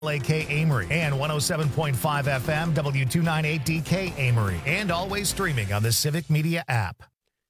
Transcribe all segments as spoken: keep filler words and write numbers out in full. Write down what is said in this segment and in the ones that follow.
A K Amory and one oh seven point five F M W two ninety-eight D K Amory, and always streaming on the Civic Media app.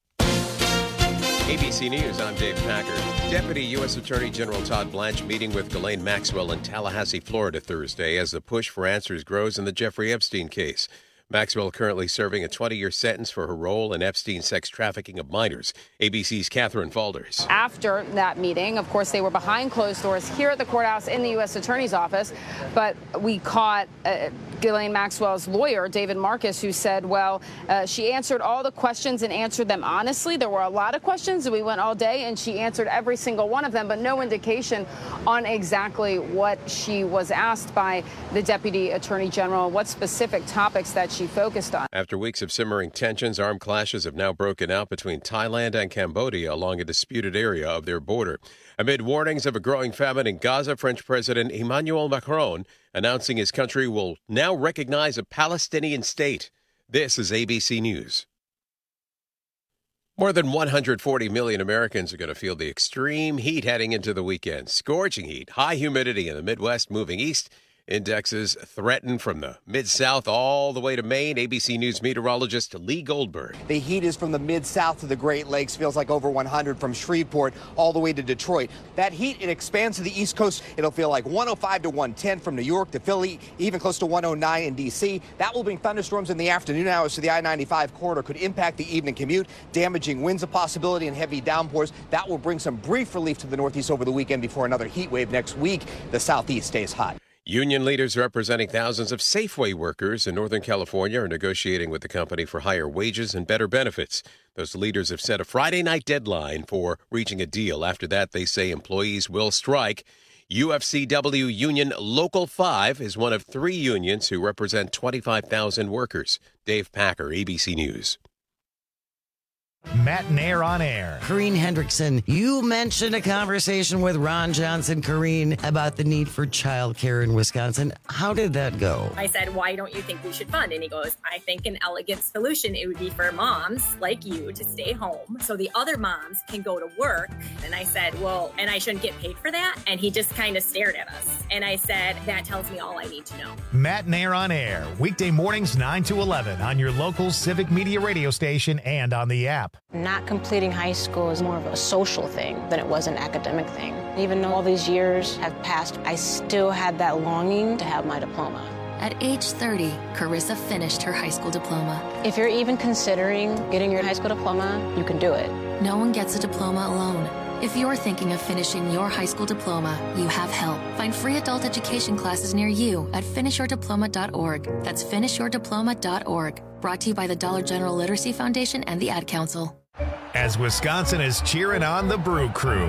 A B C News, I'm Dave Packer. Deputy U S Attorney General Todd Blanche meeting with Ghislaine Maxwell in Tallahassee, Florida Thursday as the push for answers grows in the Jeffrey Epstein case. Maxwell currently serving a twenty-year sentence for her role in Epstein's sex trafficking of minors. A B C's Catherine Falders. After that meeting, of course, they were behind closed doors here at the courthouse in the U S Attorney's office, but we caught uh, Ghislaine Maxwell's lawyer, David Marcus, who said, well, uh, she answered all the questions and answered them honestly. There were a lot of questions, and we went all day, and she answered every single one of them, but no indication on exactly what she was asked by the Deputy Attorney General, what specific topics that she focused on. After weeks of simmering tensions, armed clashes have now broken out between Thailand and Cambodia along a disputed area of their border. Amid warnings of a growing famine in Gaza, French President Emmanuel Macron announcing his country will now recognize a Palestinian state. This is A B C News. More than one hundred forty million Americans are going to feel the extreme heat heading into the weekend. Scorching heat, high humidity in the Midwest moving east. Indexes threaten from the Mid-South all the way to Maine. A B C News meteorologist Lee Goldberg. The heat is from the Mid-South to the Great Lakes. Feels like over one hundred from Shreveport all the way to Detroit. That heat, it expands to the East Coast. It'll feel like one oh five to one ten from New York to Philly, even close to one oh nine in D C. That will bring thunderstorms in the afternoon hours to the I ninety-five corridor. Could impact the evening commute. Damaging winds a possibility and heavy downpours. That will bring some brief relief to the Northeast over the weekend before another heat wave next week. The Southeast stays hot. Union leaders representing thousands of Safeway workers in Northern California are negotiating with the company for higher wages and better benefits. Those leaders have set a Friday night deadline for reaching a deal. After that, they say employees will strike. U F C W Union Local five is one of three unions who represent twenty-five thousand workers. Dave Packer, A B C News. Matt Nair on air. Corrine Hendrickson, you mentioned a conversation with Ron Johnson, Corrine, about the need for childcare in Wisconsin. How did that go? I said, why don't you think we should fund? And he goes, I think an elegant solution, it would be for moms like you to stay home so the other moms can go to work. And I said, well, and I shouldn't get paid for that? And he just kind of stared at us. And I said, that tells me all I need to know. Matt Nair on air, weekday mornings nine to eleven on your local Civic Media radio station and on the app. Not completing high school is more of a social thing than it was an academic thing. Even though all these years have passed, I still had that longing to have my diploma. At age thirty, Carissa finished her high school diploma. If you're even considering getting your high school diploma, you can do it. No one gets a diploma alone. If you're thinking of finishing your high school diploma, you have help. Find free adult education classes near you at finish your diploma dot org. That's finish your diploma dot org. Brought to you by the Dollar General Literacy Foundation and the Ad Council. As Wisconsin is cheering on the Brew Crew.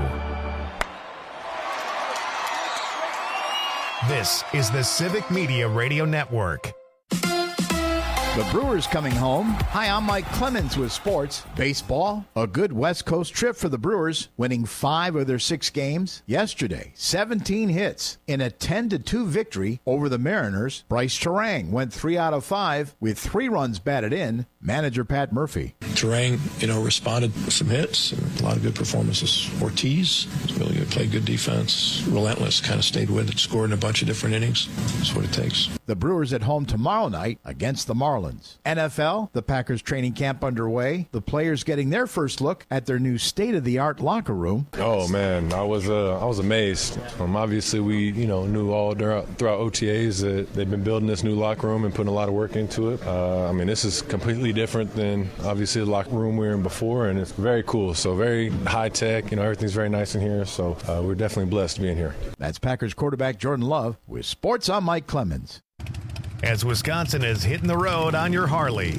This is the Civic Media Radio Network. The Brewers coming home. Hi, I'm Mike Clemens with sports. Baseball, a good West Coast trip for the Brewers, winning five of their six games. Yesterday, seventeen hits in a ten to two victory over the Mariners. Bryce Terang went three out of five with three runs batted in. Manager Pat Murphy. Terang, you know, responded with some hits and a lot of good performances. Ortiz really good, played good defense, relentless, kind of stayed with it, scored in a bunch of different innings. That's what it takes. The Brewers at home tomorrow night against the Marlins. N F L, the Packers training camp underway. The players getting their first look at their new state-of-the-art locker room. Oh man, I was uh, I was amazed. Um, obviously, we you know knew all throughout, throughout O T As that they've been building this new locker room and putting a lot of work into it. Uh, I mean, this is completely different than obviously the locker room we were in before, and it's very cool. So very high tech. You know, everything's very nice in here. So uh, we're definitely blessed to be in here. That's Packers quarterback Jordan Love with sports. I'm Mike Clemens. As Wisconsin is hitting the road on your Harley.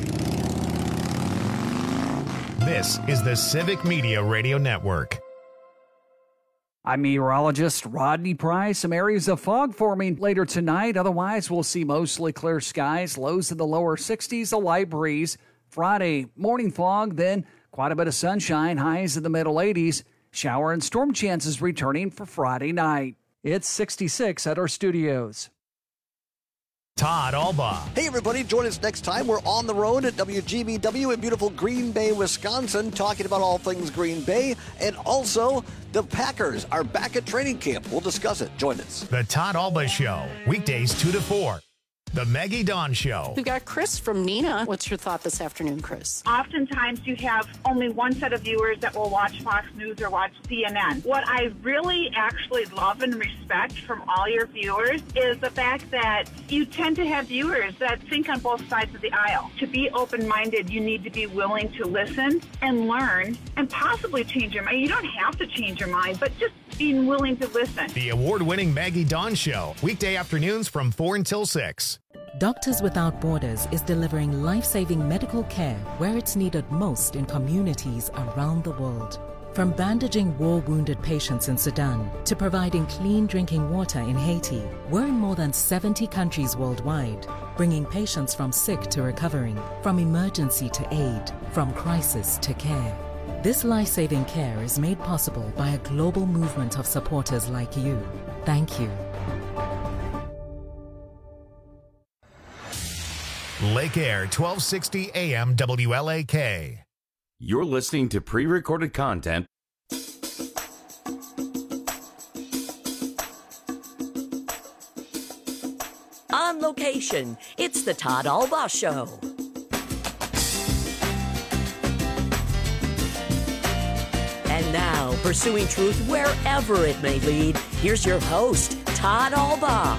This is the Civic Media Radio Network. I'm meteorologist Rodney Price. Some areas of fog forming later tonight. Otherwise, we'll see mostly clear skies, lows in the lower sixties, a light breeze. Friday, morning fog, then quite a bit of sunshine, highs in the middle eighties. Shower and storm chances returning for Friday night. It's sixty-six at our studios. Todd Alba. Hey, everybody, join us next time. We're on the road at W G B W in beautiful Green Bay, Wisconsin, talking about all things Green Bay. And also, the Packers are back at training camp. We'll discuss it. Join us. The Todd Alba Show, weekdays two to four. The Maggie Dawn Show. We've got Chris from Neenah. What's your thought this afternoon, Chris? Oftentimes you have only one set of viewers that will watch Fox News or watch C N N. What I really actually love and respect from all your viewers is the fact that you tend to have viewers that think on both sides of the aisle. To be open-minded, you need to be willing to listen and learn and possibly change your mind. You don't have to change your mind, but just being willing to listen. The award-winning Maggie Dawn Show, weekday afternoons from four until six. Doctors Without Borders is delivering life-saving medical care where it's needed most in communities around the world. From bandaging war-wounded patients in Sudan to providing clean drinking water in Haiti, we're in more than seventy countries worldwide, bringing patients from sick to recovering, from emergency to aid, from crisis to care. This life-saving care is made possible by a global movement of supporters like you. Thank you. Lake Air, twelve sixty A M W L A K. You're listening to pre-recorded content. On location, it's the Todd Alba Show. And now, pursuing truth wherever it may lead, here's your host, Todd Alba.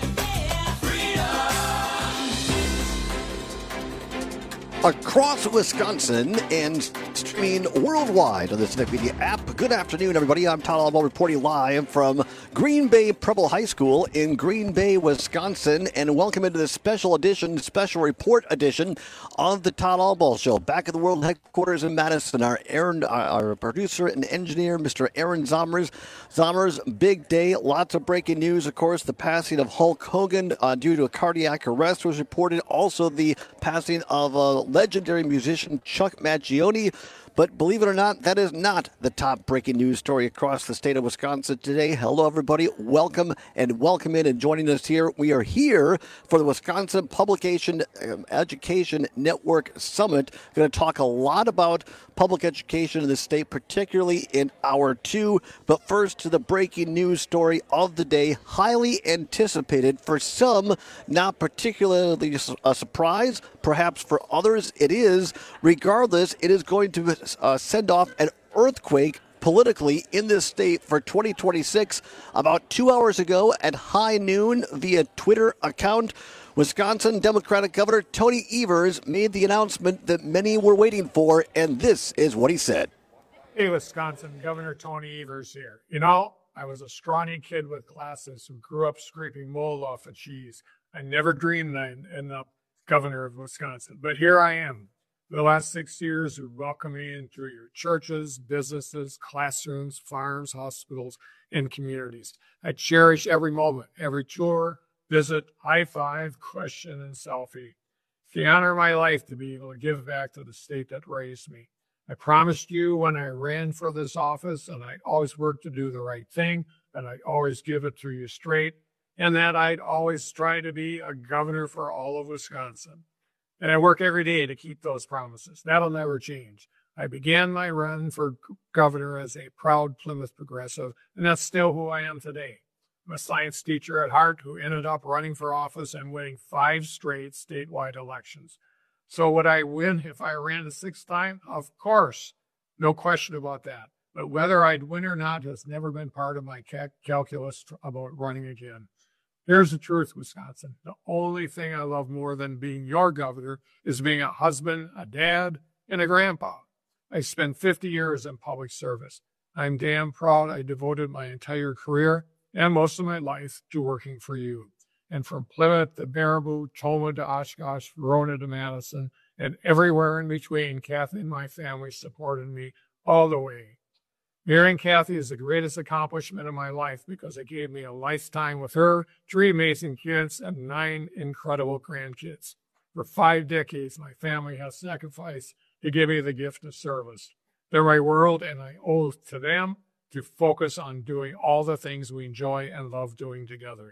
Across Wisconsin and streaming worldwide on the Civic Media app. Good afternoon, everybody. I'm Todd Alba reporting live from Green Bay Preble High School in Green Bay, Wisconsin, and welcome into this special edition, special report edition of the Todd Alba Show. Back at the world headquarters in Madison, our Aaron, our producer and engineer, Mister Aaron Zomers. Zomers, big day, lots of breaking news. Of course, the passing of Hulk Hogan uh, due to a cardiac arrest was reported. Also, the passing of a legendary musician Chuck Mangione. But believe it or not, that is not the top breaking news story across the state of Wisconsin today. Hello, everybody. Welcome and welcome in and joining us here. We are here for the Wisconsin Publication um, Education Network Summit. We're going to talk a lot about public education in the state, particularly in hour two. But first to the breaking news story of the day, highly anticipated for some, not particularly a surprise. Perhaps for others it is. Regardless, it is going to uh, send off an earthquake politically in this state for twenty twenty-six. About two hours ago at high noon via Twitter account, Wisconsin Democratic Governor Tony Evers made the announcement that many were waiting for, and this is what he said. Hey, Wisconsin, Governor Tony Evers here. You know, I was a scrawny kid with glasses who grew up scraping mold off of cheese. I never dreamed I'd end up governor of Wisconsin, but here I am. The last six years, you welcomed me in through your churches, businesses, classrooms, farms, hospitals, and communities. I cherish every moment, every tour, visit, high five, question, and selfie. It's the honor of my life to be able to give back to the state that raised me. I promised you when I ran for this office, and I'd always work to do the right thing, and I'd always give it to you straight, and that I'd always try to be a governor for all of Wisconsin. And I work every day to keep those promises. That'll never change. I began my run for governor as a proud Plymouth progressive, and that's still who I am today. I'm a science teacher at heart who ended up running for office and winning five straight statewide elections. So would I win if I ran the sixth time? Of course. No question about that. But whether I'd win or not has never been part of my cal- calculus about running again. Here's the truth, Wisconsin. The only thing I love more than being your governor is being a husband, a dad, and a grandpa. I spent fifty years in public service. I'm damn proud I devoted my entire career and most of my life to working for you. And from Plymouth to Baraboo, Toma to Oshkosh, Verona to Madison, and everywhere in between, Kathy and my family supported me all the way. Marrying Kathy is the greatest accomplishment of my life because it gave me a lifetime with her, three amazing kids, and nine incredible grandkids. For five decades, my family has sacrificed to give me the gift of service. They're my world, and I owe it to them to focus on doing all the things we enjoy and love doing together.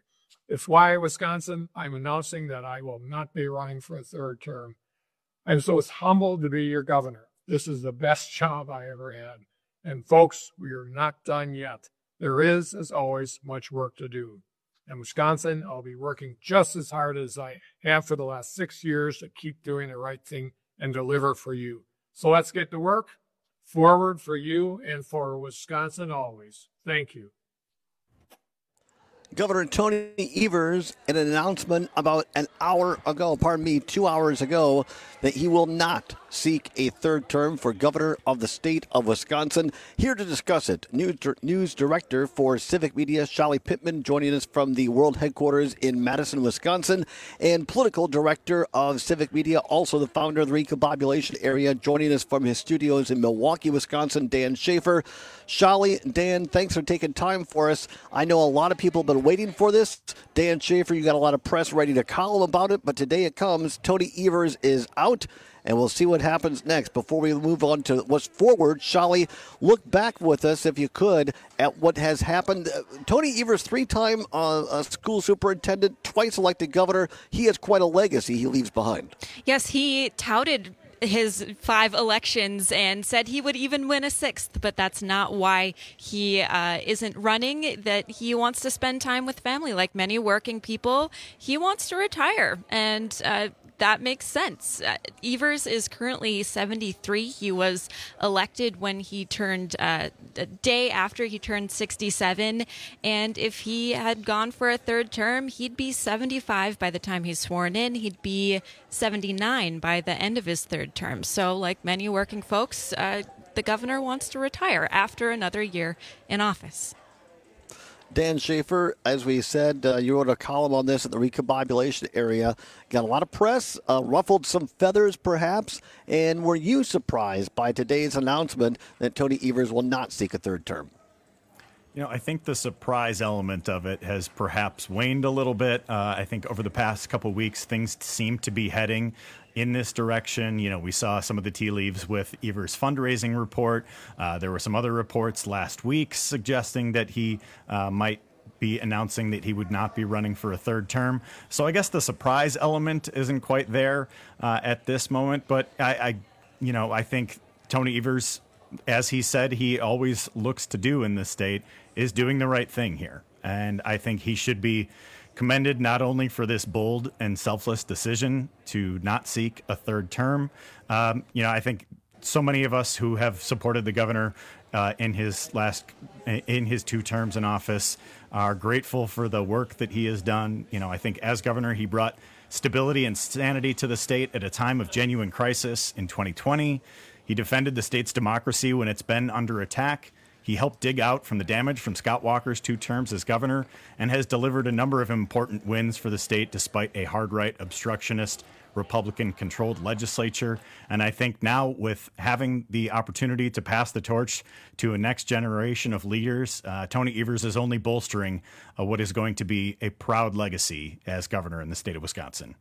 It's why Wisconsin, I'm announcing that I will not be running for a third term. I'm so humbled to be your governor. This is the best job I ever had. And folks, we are not done yet. There is, as always, much work to do. In Wisconsin, I'll be working just as hard as I have for the last six years to keep doing the right thing and deliver for you. So let's get to work. Forward for you and for Wisconsin always. Thank you. Governor Tony Evers, in an announcement about an hour ago, pardon me, two hours ago, that he will not seek a third term for governor of the state of Wisconsin. Here to discuss it, news, news director for Civic Media, Shelly Pittman, joining us from the world headquarters in Madison, Wisconsin, and political director of Civic Media, also the founder of the Recombobulation Area, joining us from his studios in Milwaukee, Wisconsin, Dan Schaefer. Shelly, Dan, thanks for taking time for us. I know a lot of people have been waiting for this. Dan Schaefer, you got a lot of press ready to column about it, but today it comes. Tony Evers is out, and we'll see what happens next. Before we move on to what's forward, Shelly, look back with us, if you could, at what has happened. Uh, Tony Evers, three-time uh, uh, school superintendent, twice elected governor. He has quite a legacy he leaves behind. Yes, he touted his five elections and said he would even win a sixth, but that's not why he uh, isn't running, that he wants to spend time with family like many working people. He wants to retire, and uh, that makes sense. Uh, Evers is currently seventy-three. He was elected when he turned, uh, a day after he turned sixty-seven. And if he had gone for a third term, he'd be seventy-five by the time he's sworn in. He'd be seventy-nine by the end of his third term. So like many working folks, uh, the governor wants to retire after another year in office. Dan Schaefer, as we said, uh, you wrote a column on this at the Recombobulation Area. Got a lot of press, uh, ruffled some feathers perhaps, and were you surprised by today's announcement that Tony Evers will not seek a third term? You know, I think the surprise element of it has perhaps waned a little bit. Uh, I think over the past couple of weeks, things seem to be heading in this direction. You know, we saw some of the tea leaves with Evers' fundraising report. Uh, there were some other reports last week suggesting that he uh, might be announcing that he would not be running for a third term. So I guess the surprise element isn't quite there uh, at this moment. But I, I, you know, I think Tony Evers, as he said he always looks to do in this state, is doing the right thing here. And I think he should be commended not only for this bold and selfless decision to not seek a third term. Um, you know, I think so many of us who have supported the governor uh, in his last, in his two terms in office are grateful for the work that he has done. You know, I think as governor, he brought stability and sanity to the state at a time of genuine crisis in twenty twenty. He defended the state's democracy when it's been under attack. He helped dig out from the damage from Scott Walker's two terms as governor and has delivered a number of important wins for the state despite a hard-right, obstructionist, Republican-controlled legislature. And I think now with having the opportunity to pass the torch to a next generation of leaders, uh, Tony Evers is only bolstering uh, what is going to be a proud legacy as governor in the state of Wisconsin.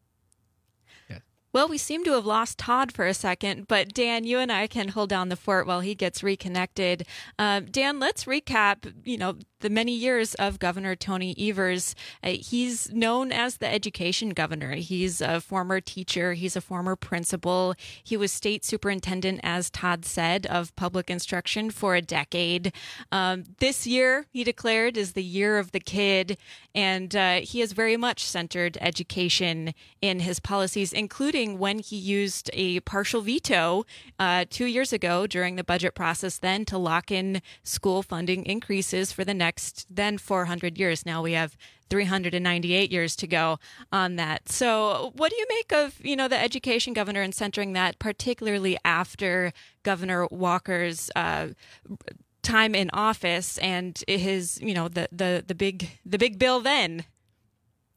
Well, we seem to have lost Todd for a second, but Dan, you and I can hold down the fort while he gets reconnected. Uh, Dan, let's recap, you know, the many years of Governor Tony Evers. Uh, he's known as the education governor. He's a former teacher. He's a former principal. He was state superintendent, as Todd said, of public instruction for a decade. Um, this year, he declared, is the year of the kid, and uh, he has very much centered education in his policies, including when he used a partial veto uh, two years ago during the budget process then to lock in school funding increases for the next then four hundred years. Now we have three hundred ninety-eight years to go on that. So what do you make of, you know, the education governor and centering that, particularly after Governor Walker's uh, time in office and his, you know, the, the, the big the big bill then?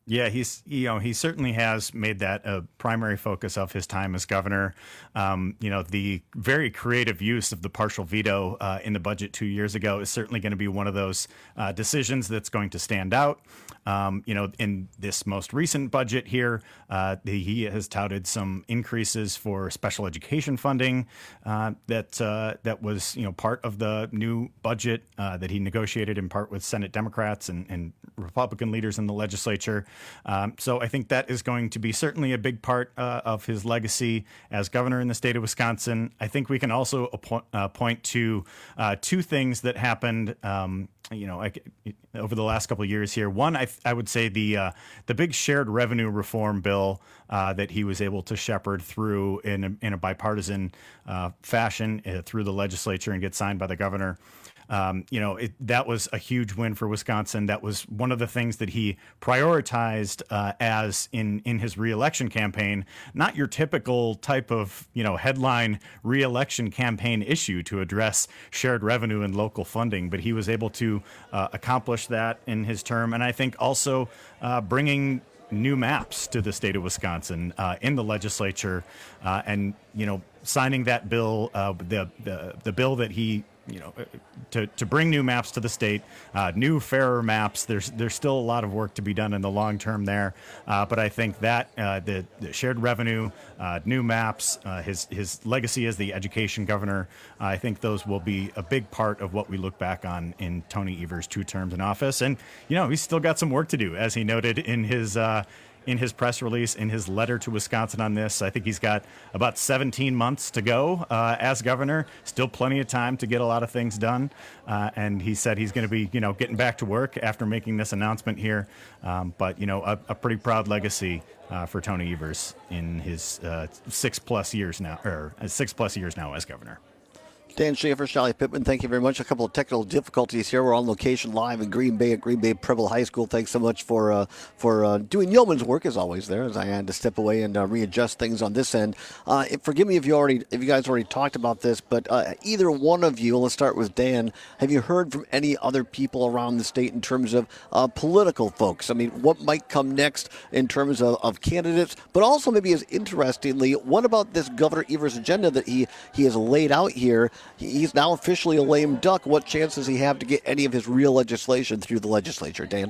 Yeah, he's you know he certainly has made that a primary focus of his time as governor. Um, you know, the very creative use of the partial veto uh, in the budget two years ago is certainly going to be one of those uh, decisions that's going to stand out. Um, you know, in this most recent budget here, uh, the, he has touted some increases for special education funding uh, that uh, that was you know part of the new budget uh, that he negotiated in part with Senate Democrats and, and Republican leaders in the legislature. Um, so I think that is going to be certainly a big part uh, of his legacy as governor in the state of Wisconsin. I think we can also appo- uh, point to uh, two things that happened um, you know, I, over the last couple of years here. One, I, I would say the uh, the big shared revenue reform bill uh, that he was able to shepherd through in a, in a bipartisan uh, fashion uh, through the legislature and get signed by the governor. Um, you know, it, that was a huge win for Wisconsin. That was one of the things that he prioritized uh, as in, in his reelection campaign. Not your typical type of, you know, headline reelection campaign issue to address shared revenue and local funding, but he was able to uh, accomplish that in his term. And I think also uh, bringing new maps to the state of Wisconsin uh, in the legislature uh, and, you know, signing that bill, uh, the, the the bill that he you know, to, to bring new maps to the state, uh, new, fairer maps. There's there's still a lot of work to be done in the long term there. Uh, but I think that uh, the, the shared revenue, uh, new maps, uh, his his legacy as the education governor, uh, I think those will be a big part of what we look back on in Tony Evers' two terms in office. And, you know, he's still got some work to do, as he noted in his uh, in his press release, in his letter to Wisconsin on this. I think he's got about seventeen months to go uh, as governor. Still plenty of time to get a lot of things done. Uh, and he said he's going to be, you know, getting back to work after making this announcement here. Um, but, you know, a, a pretty proud legacy uh, for Tony Evers in his uh, six plus years now, or uh, six plus years now as governor. Dan Schaefer, Shelly Pittman, thank you very much. A couple of technical difficulties here. We're on location live in Green Bay at Green Bay Preble High School. Thanks so much for uh, for uh, doing yeoman's work as always there, as I had to step away and uh, readjust things on this end. Uh, forgive me if you already, if you guys already talked about this, but uh, either one of you, let's start with Dan. Have you heard from any other people around the state in terms of uh, political folks? I mean, what might come next in terms of, of candidates, but also maybe as interestingly, what about this Governor Evers agenda that he he has laid out here? He's now officially a lame duck. What chance does he have to get any of his real legislation through the legislature, Dan?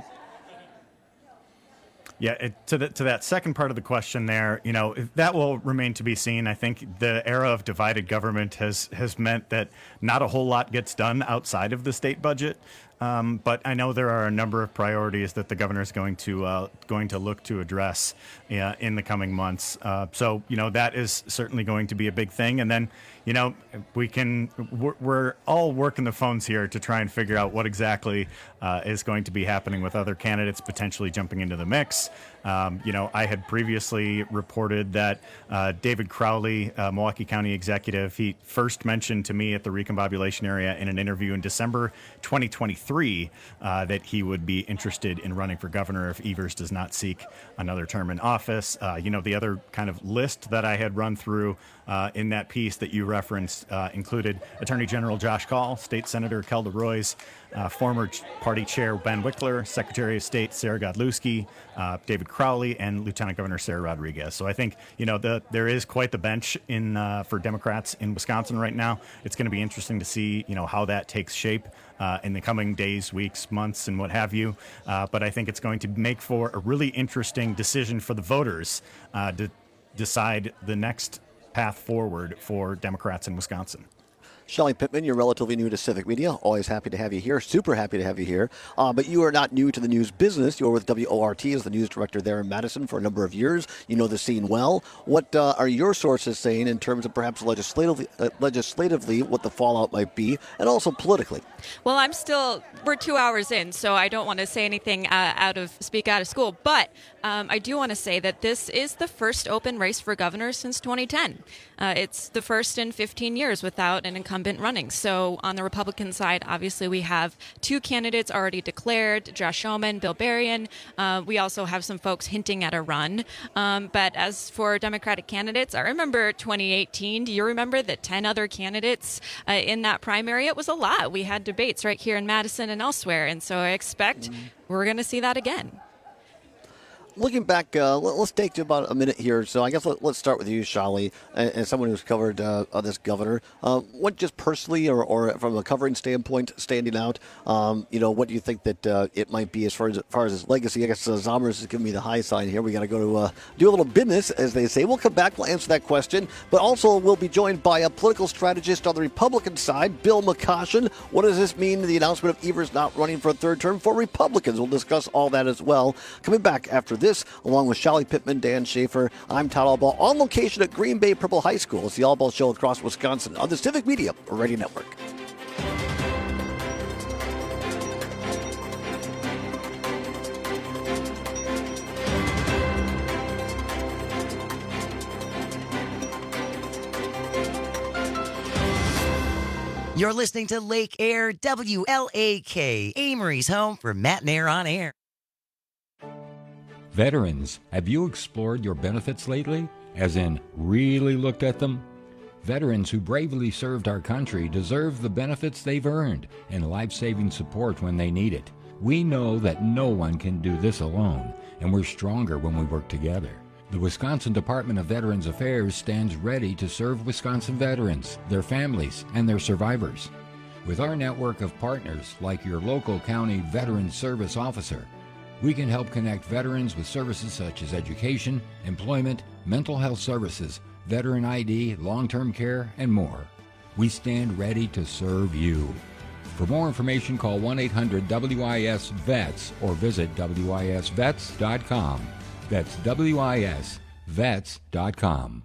Yeah, it, to the, to that second part of the question there, you know, that will remain to be seen. I think the era of divided government has has meant that not a whole lot gets done outside of the state budget. Um, but I know there are a number of priorities that the governor is going to uh, going to look to address uh, in the coming months. Uh, so, you know, that is certainly going to be a big thing. And then, you know, we can we're, we're all working the phones here to try and figure out what exactly uh, is going to be happening with other candidates potentially jumping into the mix. Um, you know, I had previously reported that uh, David Crowley, uh, Milwaukee County executive, he first mentioned to me at the Recombobulation area in an interview in December twenty twenty-three uh, that he would be interested in running for governor if Evers does not seek another term in office. Uh, you know, the other kind of list that I had run through uh, in that piece that you referenced uh, included Attorney General Josh Kaul, State Senator Kelda Roys, Uh, former party chair Ben Wickler, Secretary of State Sarah Godlewski, uh, David Crowley, and Lieutenant Governor Sarah Rodriguez. So I think, you know, the, there is quite the bench in uh, for Democrats in Wisconsin right now. It's going to be interesting to see, you know, how that takes shape uh, in the coming days, weeks, months, and what have you. Uh, but I think it's going to make for a really interesting decision for the voters uh, to decide the next path forward for Democrats in Wisconsin. Shelly Pittman, you're relatively new to Civic Media. Always happy to have you here. Super happy to have you here. Uh, but you are not new to the news business. You were with W O R T as the news director there in Madison for a number of years. You know the scene well. What uh, are your sources saying in terms of perhaps legislatively, uh, legislatively what the fallout might be, and also politically? Well, I'm still, we're two hours in, so I don't want to say anything uh, out of, speak out of school. But um, I do want to say that this is the first open race for governor since twenty ten. Uh, it's the first in fifteen years without an incumbent running. So on the Republican side, obviously we have two candidates already declared, Josh Schoemann, Bill Berrien. Uh, we also have some folks hinting at a run. Um, but as for Democratic candidates, I remember twenty eighteen. Do you remember the ten other candidates uh, in that primary? It was a lot. We had debates right here in Madison and elsewhere. And so I expect mm. we're going to see that again. looking back, uh, let, let's take about a minute here. So I guess let, let's start with you, Shali, and, and someone who's covered uh, uh, this governor. Uh, what just personally or, or from a covering standpoint, standing out, um, you know, what do you think that uh, it might be as far as, as far as his legacy? I guess uh, Zommers is giving me the high sign here. We got to go to uh, do a little business, as they say. We'll come back. We'll answer that question. But also we'll be joined by a political strategist on the Republican side, Bill McCoshen. What does this mean to the announcement of Evers not running for a third term for Republicans? We'll discuss all that as well. Coming back after this, along with Shali Pittman, Dan Schaefer, I'm Todd Albaugh, on location at Green Bay Purple High School. It's the Albaugh Show across Wisconsin on the Civic Media Radio Network. You're listening to Lake Air, W L A K, Amory's home for Matt and Air on Air. Veterans, have you explored your benefits lately? As in, really looked at them? Veterans who bravely served our country deserve the benefits they've earned and life-saving support when they need it. We know that no one can do this alone, and we're stronger when we work together. The Wisconsin Department of Veterans Affairs stands ready to serve Wisconsin veterans, their families, and their survivors. With our network of partners like your local county Veterans Service Officer, we can help connect veterans with services such as education, employment, mental health services, veteran I D, long-term care, and more. We stand ready to serve you. For more information, call one eight hundred W I S vets or visit W I S vets dot com. That's W I S vets dot com.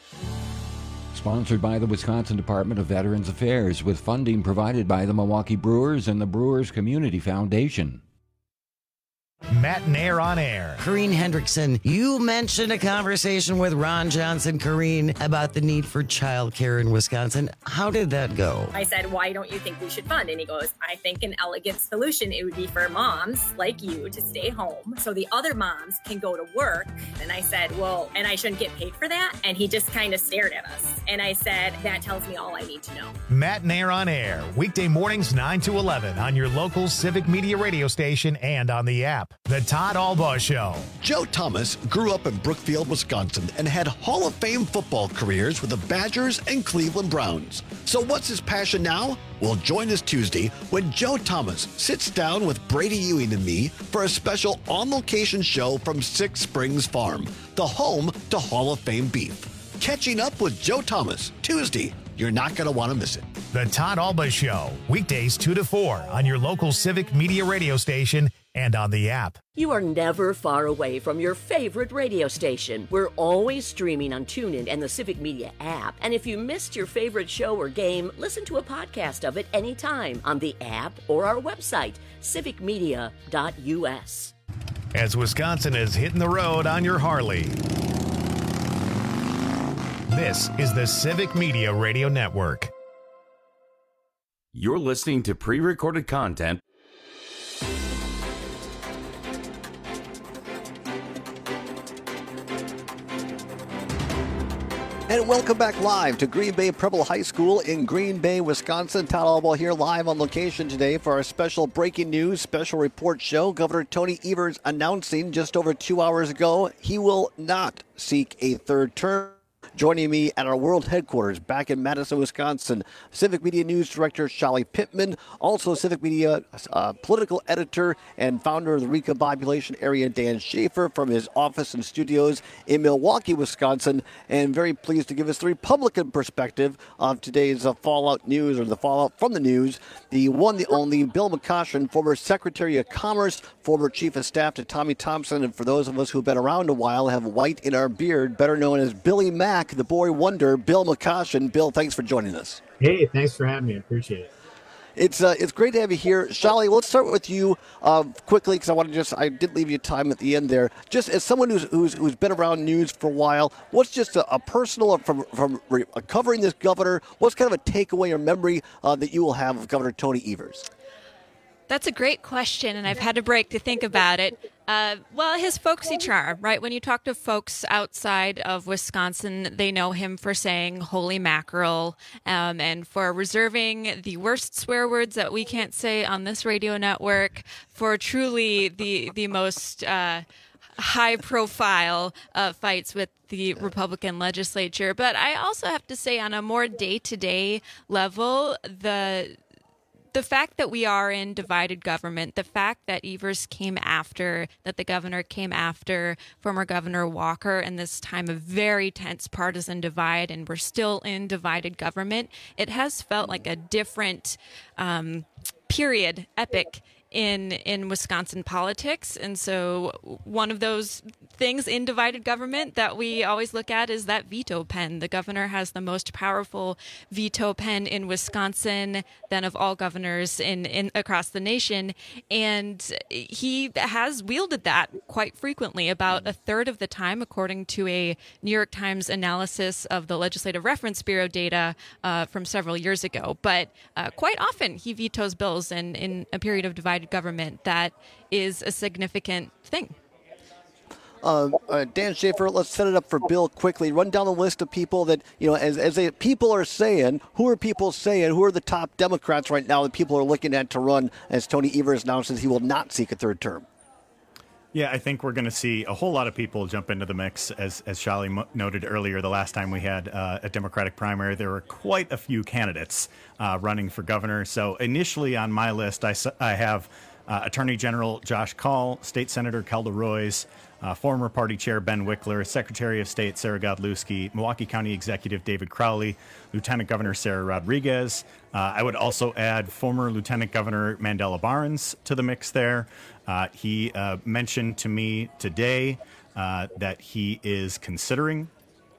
Sponsored by the Wisconsin Department of Veterans Affairs with funding provided by the Milwaukee Brewers and the Brewers Community Foundation. Matt and Air on Air. Corrine Hendrickson, you mentioned a conversation with Ron Johnson, Corrine, about the need for childcare in Wisconsin. How did that go? I said, why don't you think we should fund? And he goes, I think an elegant solution, it would be for moms like you to stay home so the other moms can go to work. And I said, well, and I shouldn't get paid for that? And he just kind of stared at us. And I said, that tells me all I need to know. Matt and Air on Air, weekday mornings nine to eleven on your local Civic Media radio station and on the app. The Todd Albaugh Show. Joe Thomas grew up in Brookfield, Wisconsin, and had Hall of Fame football careers with the Badgers and Cleveland Browns. So what's his passion now? Well, join us Tuesday when Joe Thomas sits down with Brady Ewing and me for a special on-location show from Six Springs Farm, the home to Hall of Fame beef. Catching up with Joe Thomas, Tuesday. You're not going to want to miss it. The Todd Albaugh Show, weekdays two to four on your local Civic Media radio station and on the app. You are never far away from your favorite radio station. We're always streaming on TuneIn and the Civic Media app. And if you missed your favorite show or game, listen to a podcast of it anytime on the app or our website, civic media dot U S. As Wisconsin is hitting the road on your Harley, this is the Civic Media Radio Network. You're listening to pre-recorded content. And welcome back live to Green Bay Preble High School in Green Bay, Wisconsin. Todd Albaugh here live on location today for our special breaking news, special report show. Governor Tony Evers announcing just over two hours ago he will not seek a third term. Joining me at our world headquarters back in Madison, Wisconsin, Civic Media News Director Shali Pittman, also Civic Media uh, political editor and founder of the Recapopulation Area, Dan Schaefer, from his office and studios in Milwaukee, Wisconsin, and very pleased to give us the Republican perspective of today's uh, fallout news, or the fallout from the news. The one, the only, Bill McCoshen, former Secretary of Commerce, former Chief of Staff to Tommy Thompson, and for those of us who've been around a while, have white in our beard, better known as Billy Mack, the boy wonder, Bill McCoshen. Bill, thanks for joining us. Hey, thanks for having me. I appreciate it. It's uh, it's great to have you here. Shali, let's start with you uh, quickly, because I want to just, I did leave you time at the end there. Just as someone who's who's, who's been around news for a while, what's just a, a personal, from, from re- covering this governor, what's kind of a takeaway or memory uh, that you will have of Governor Tony Evers? That's a great question, and I've had a break to think about it. Uh, well, his folksy charm, right? When you talk to folks outside of Wisconsin, they know him for saying holy mackerel, um, and for reserving the worst swear words that we can't say on this radio network, for truly the the most uh, high-profile uh, fights with the Republican legislature. But I also have to say, on a more day-to-day level, the the fact that we are in divided government, the fact that Evers came after, that the governor came after former Governor Walker in this time of very tense partisan divide, and we're still in divided government, it has felt like a different um, period, epic, in in Wisconsin politics. And so one of those things in divided government that we always look at is that veto pen. The governor has the most powerful veto pen in Wisconsin than of all governors in, in across the nation. And he has wielded that quite frequently, about a third of the time, according to a New York Times analysis of the Legislative Reference Bureau data uh, from several years ago. But uh, quite often he vetoes bills in, in a period of divided government. That is a significant thing. Uh, uh, Dan Schaefer, let's set it up for Bill quickly. Run down the list of people that, you know, as, as they, people are saying, who are people saying, who are the top Democrats right now that people are looking at to run as Tony Evers announces he will not seek a third term? Yeah, I think we're going to see a whole lot of people jump into the mix. As as Shali mo- noted earlier, the last time we had uh, a Democratic primary, there were quite a few candidates uh, running for governor. So initially on my list, I, I have uh, Attorney General Josh Kaul, State Senator Kelda Roys, uh, former party chair Ben Wickler, Secretary of State Sarah Godlewski, Milwaukee County Executive David Crowley, Lieutenant Governor Sarah Rodriguez. Uh, I would also add former Lieutenant Governor Mandela Barnes to the mix there. Uh, he uh, mentioned to me today uh, that he is considering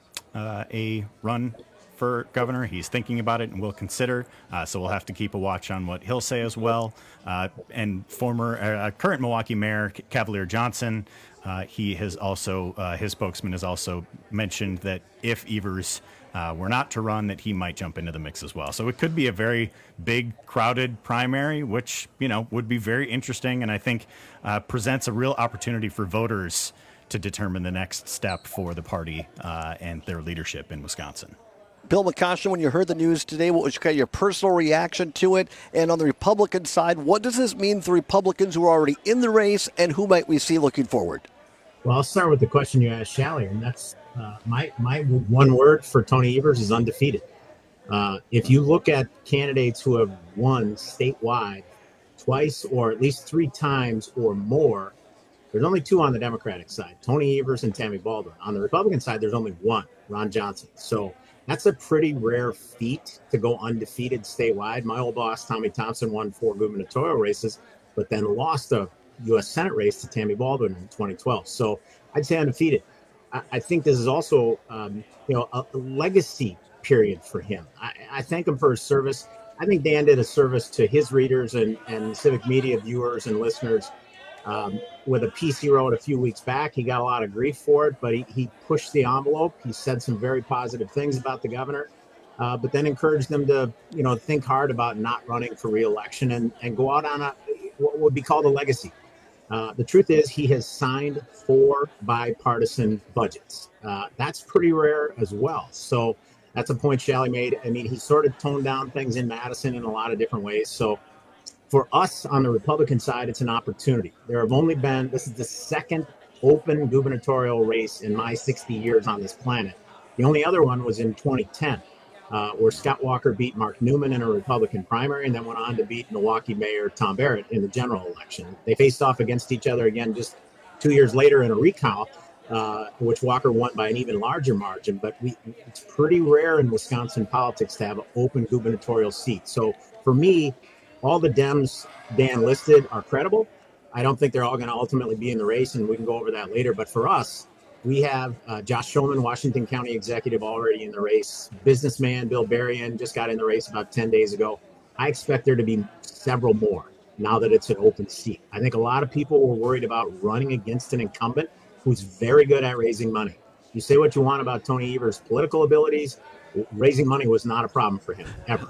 uh, a run for governor. He's thinking about it and will consider. Uh, so we'll have to keep a watch on what he'll say as well. Uh, and former, uh, current Milwaukee Mayor Cavalier Johnson, uh, he has also, uh, his spokesman has also mentioned that if Evers Uh, were not to run, that he might jump into the mix as well. So it could be a very big, crowded primary, which, you know, would be very interesting, and I think uh, presents a real opportunity for voters to determine the next step for the party uh, and their leadership in Wisconsin. Bill McCoshen, when you heard the news today, what was kind of your personal reaction to it? And on the Republican side, what does this mean for Republicans who are already in the race, and who might we see looking forward? Well, I'll start with the question you asked Shally, and that's uh, my my one word for Tony Evers is undefeated. Uh, if you look at candidates who have won statewide twice or at least three times or more, there's only two on the Democratic side, Tony Evers and Tammy Baldwin. On the Republican side, there's only one, Ron Johnson. So that's a pretty rare feat to go undefeated statewide. My old boss, Tommy Thompson, won four gubernatorial races, but then lost a U S Senate race to Tammy Baldwin in twenty twelve. So I'd say undefeated. I, I think this is also, um, you know, a, a legacy period for him. I, I thank him for his service. I think Dan did a service to his readers and, and civic media viewers and listeners um, with a piece he wrote a few weeks back. He got a lot of grief for it, but he, he pushed the envelope. He said some very positive things about the governor, uh, but then encouraged them to, you know, think hard about not running for re-election and, and go out on a what would be called a legacy. Uh, the truth is he has signed four bipartisan budgets. Uh, that's pretty rare as well. So that's a point Shally made. I mean, he sort of toned down things in Madison in a lot of different ways. So for us on the Republican side, it's an opportunity. There have only been, this is the second open gubernatorial race in my sixty years on this planet. The only other one was in twenty ten, uh, where Scott Walker beat Mark Newman in a Republican primary and then went on to beat Milwaukee Mayor Tom Barrett in the general election. They faced off against each other again just two years later in a recount, uh, which Walker won by an even larger margin. But we, it's pretty rare in Wisconsin politics to have an open gubernatorial seat. So for me, all the Dems Dan listed are credible. I don't think they're all going to ultimately be in the race, and we can go over that later. But for us, we have uh, Josh Shulman, Washington County Executive, already in the race. Businessman Bill Berrien just got in the race about ten days ago. I expect there to be several more now that it's an open seat. I think a lot of people were worried about running against an incumbent who's very good at raising money. You say what you want about Tony Evers' political abilities. Raising money was not a problem for him, ever.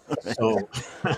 So,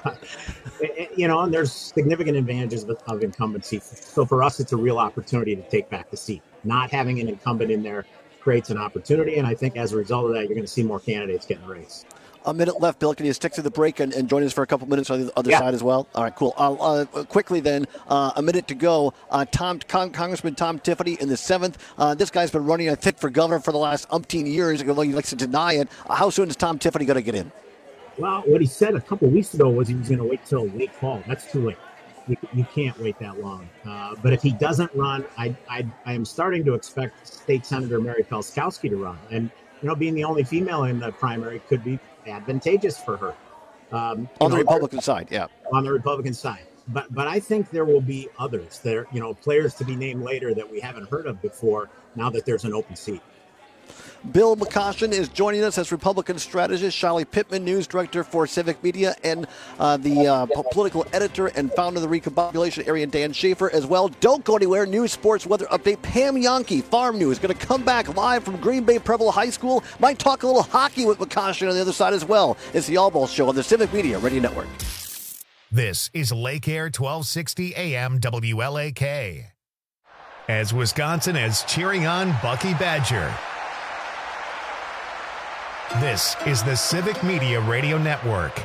you know, and there's significant advantages of, of incumbency. So for us, it's a real opportunity to take back the seat. Not having an incumbent in there creates an opportunity, and I think as a result of that, you're going to see more candidates get in the race. a minute left. Bill, can you stick to the break and, and join us for a couple minutes on the other yeah. side as well? All right, cool. Uh, uh, quickly then, uh, a minute to go. Uh, Tom Con- Congressman Tom Tiffany in the seventh. Uh, this guy's been running, I think, for governor for the last umpteen years, although he likes to deny it. Uh, how soon is Tom Tiffany going to get in? Well, what he said a couple weeks ago was he was going to wait till late fall. That's too late. You, you can't wait that long. Uh, but if he doesn't run, I, I I am starting to expect State Senator Mary Pelskowski to run. And, you know, being the only female in the primary could be advantageous for her. Um, on know, the Republican side, yeah. On the Republican side. But but I think there will be others that are, you know, players to be named later that we haven't heard of before now that there's an open seat. Bill McCoshen is joining us as Republican strategist, Shally Pittman, news director for Civic Media, and uh, the uh, political editor and founder of the Recombobulation Area, Dan Schaefer, as well. Don't go anywhere. News, sports, weather update. Pam Yonke, Farm News, going to come back live from Green Bay Preble High School. Might talk a little hockey with McCoshen on the other side as well. It's the All Ball Show on the Civic Media Radio Network. This is Lake Air twelve sixty A M W L A K. As Wisconsin is cheering on Bucky Badger. This is the Civic Media Radio Network.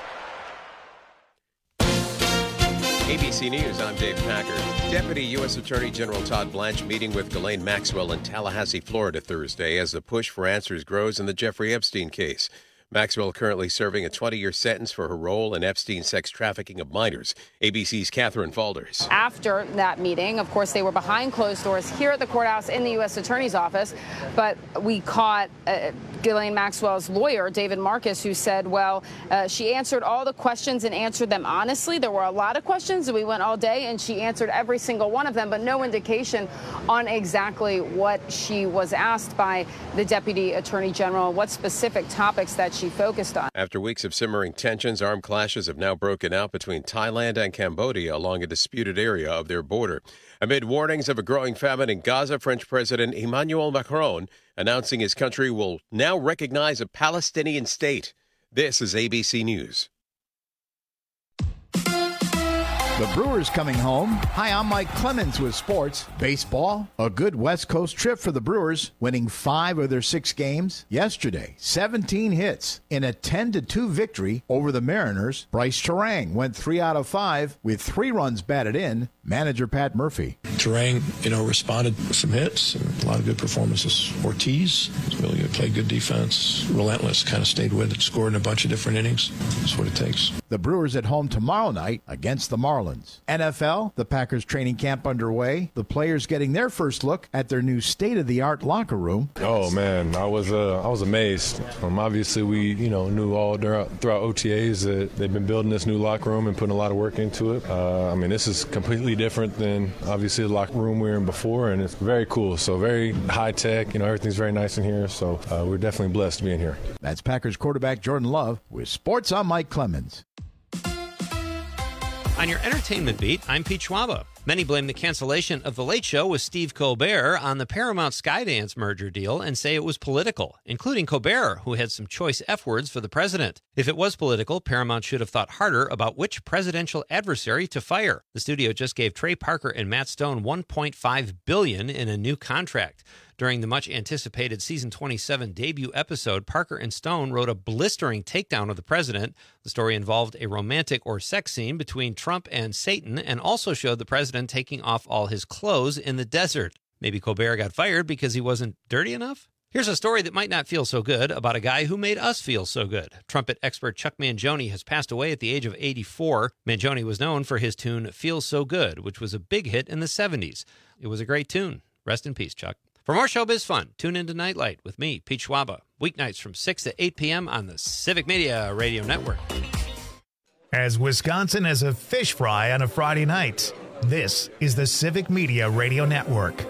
A B C News, I'm Dave Packard. Deputy U S Attorney General Todd Blanche meeting with Ghislaine Maxwell in Tallahassee, Florida Thursday as the push for answers grows in the Jeffrey Epstein case. Maxwell currently serving a twenty-year sentence for her role in Epstein's sex trafficking of minors. A B C's Catherine Falders. After that meeting, of course, they were behind closed doors here at the courthouse in the U S Attorney's office, but we caught uh, Ghislaine Maxwell's lawyer, David Marcus, who said, well, uh, she answered all the questions and answered them honestly. There were a lot of questions, and we went all day, and she answered every single one of them, but no indication on exactly what she was asked by the Deputy Attorney General, what specific topics that she focused on. After weeks of simmering tensions, armed clashes have now broken out between Thailand and Cambodia along a disputed area of their border. Amid warnings of a growing famine in Gaza, French President Emmanuel Macron announcing his country will now recognize a Palestinian state. This is A B C News. The Brewers coming home. Hi, I'm Mike Clemens with sports. Baseball, a good West Coast trip for the Brewers, winning five of their six games. Yesterday, seventeen hits in a ten to two victory over the Mariners. Bryce Terang went three out of five with three runs batted in. Manager Pat Murphy. Terang, you know, responded with some hits and a lot of good performances. Ortiz really played good defense, relentless, kind of stayed with it, scored in a bunch of different innings. That's what it takes. The Brewers at home tomorrow night against the Marlins. N F L, the Packers training camp underway. The players getting their first look at their new state-of-the-art locker room. Oh man, I was uh, I was amazed. Um, obviously, we you know knew all throughout, throughout O T As that they've been building this new locker room and putting a lot of work into it. Uh, I mean, this is completely different than obviously the locker room we were in before, and it's very cool. So very high tech. You know, everything's very nice in here. So uh, we're definitely blessed to be in here. That's Packers quarterback Jordan Love with Sports. I'm Mike Clemens. On your entertainment beat, I'm Pete Schwaba. Many blame the cancellation of The Late Show with Steve Colbert on the Paramount Skydance merger deal and say it was political, including Colbert, who had some choice F words for the president. If it was political, Paramount should have thought harder about which presidential adversary to fire. The studio just gave Trey Parker and Matt Stone one point five billion dollars in a new contract. During the much-anticipated season twenty-seven debut episode, Parker and Stone wrote a blistering takedown of the president. The story involved a romantic or sex scene between Trump and Satan and also showed the president taking off all his clothes in the desert. Maybe Colbert got fired because he wasn't dirty enough? Here's a story that might not feel so good about a guy who made us feel so good. Trumpet expert Chuck Mangione has passed away at the age of eighty-four. Mangione was known for his tune Feels So Good, which was a big hit in the seventies. It was a great tune. Rest in peace, Chuck. For more showbiz fun, tune into Nightlight with me, Pete Schwaba, weeknights from six to eight p.m. on the Civic Media Radio Network. As Wisconsin as a fish fry on a Friday night, this is the Civic Media Radio Network.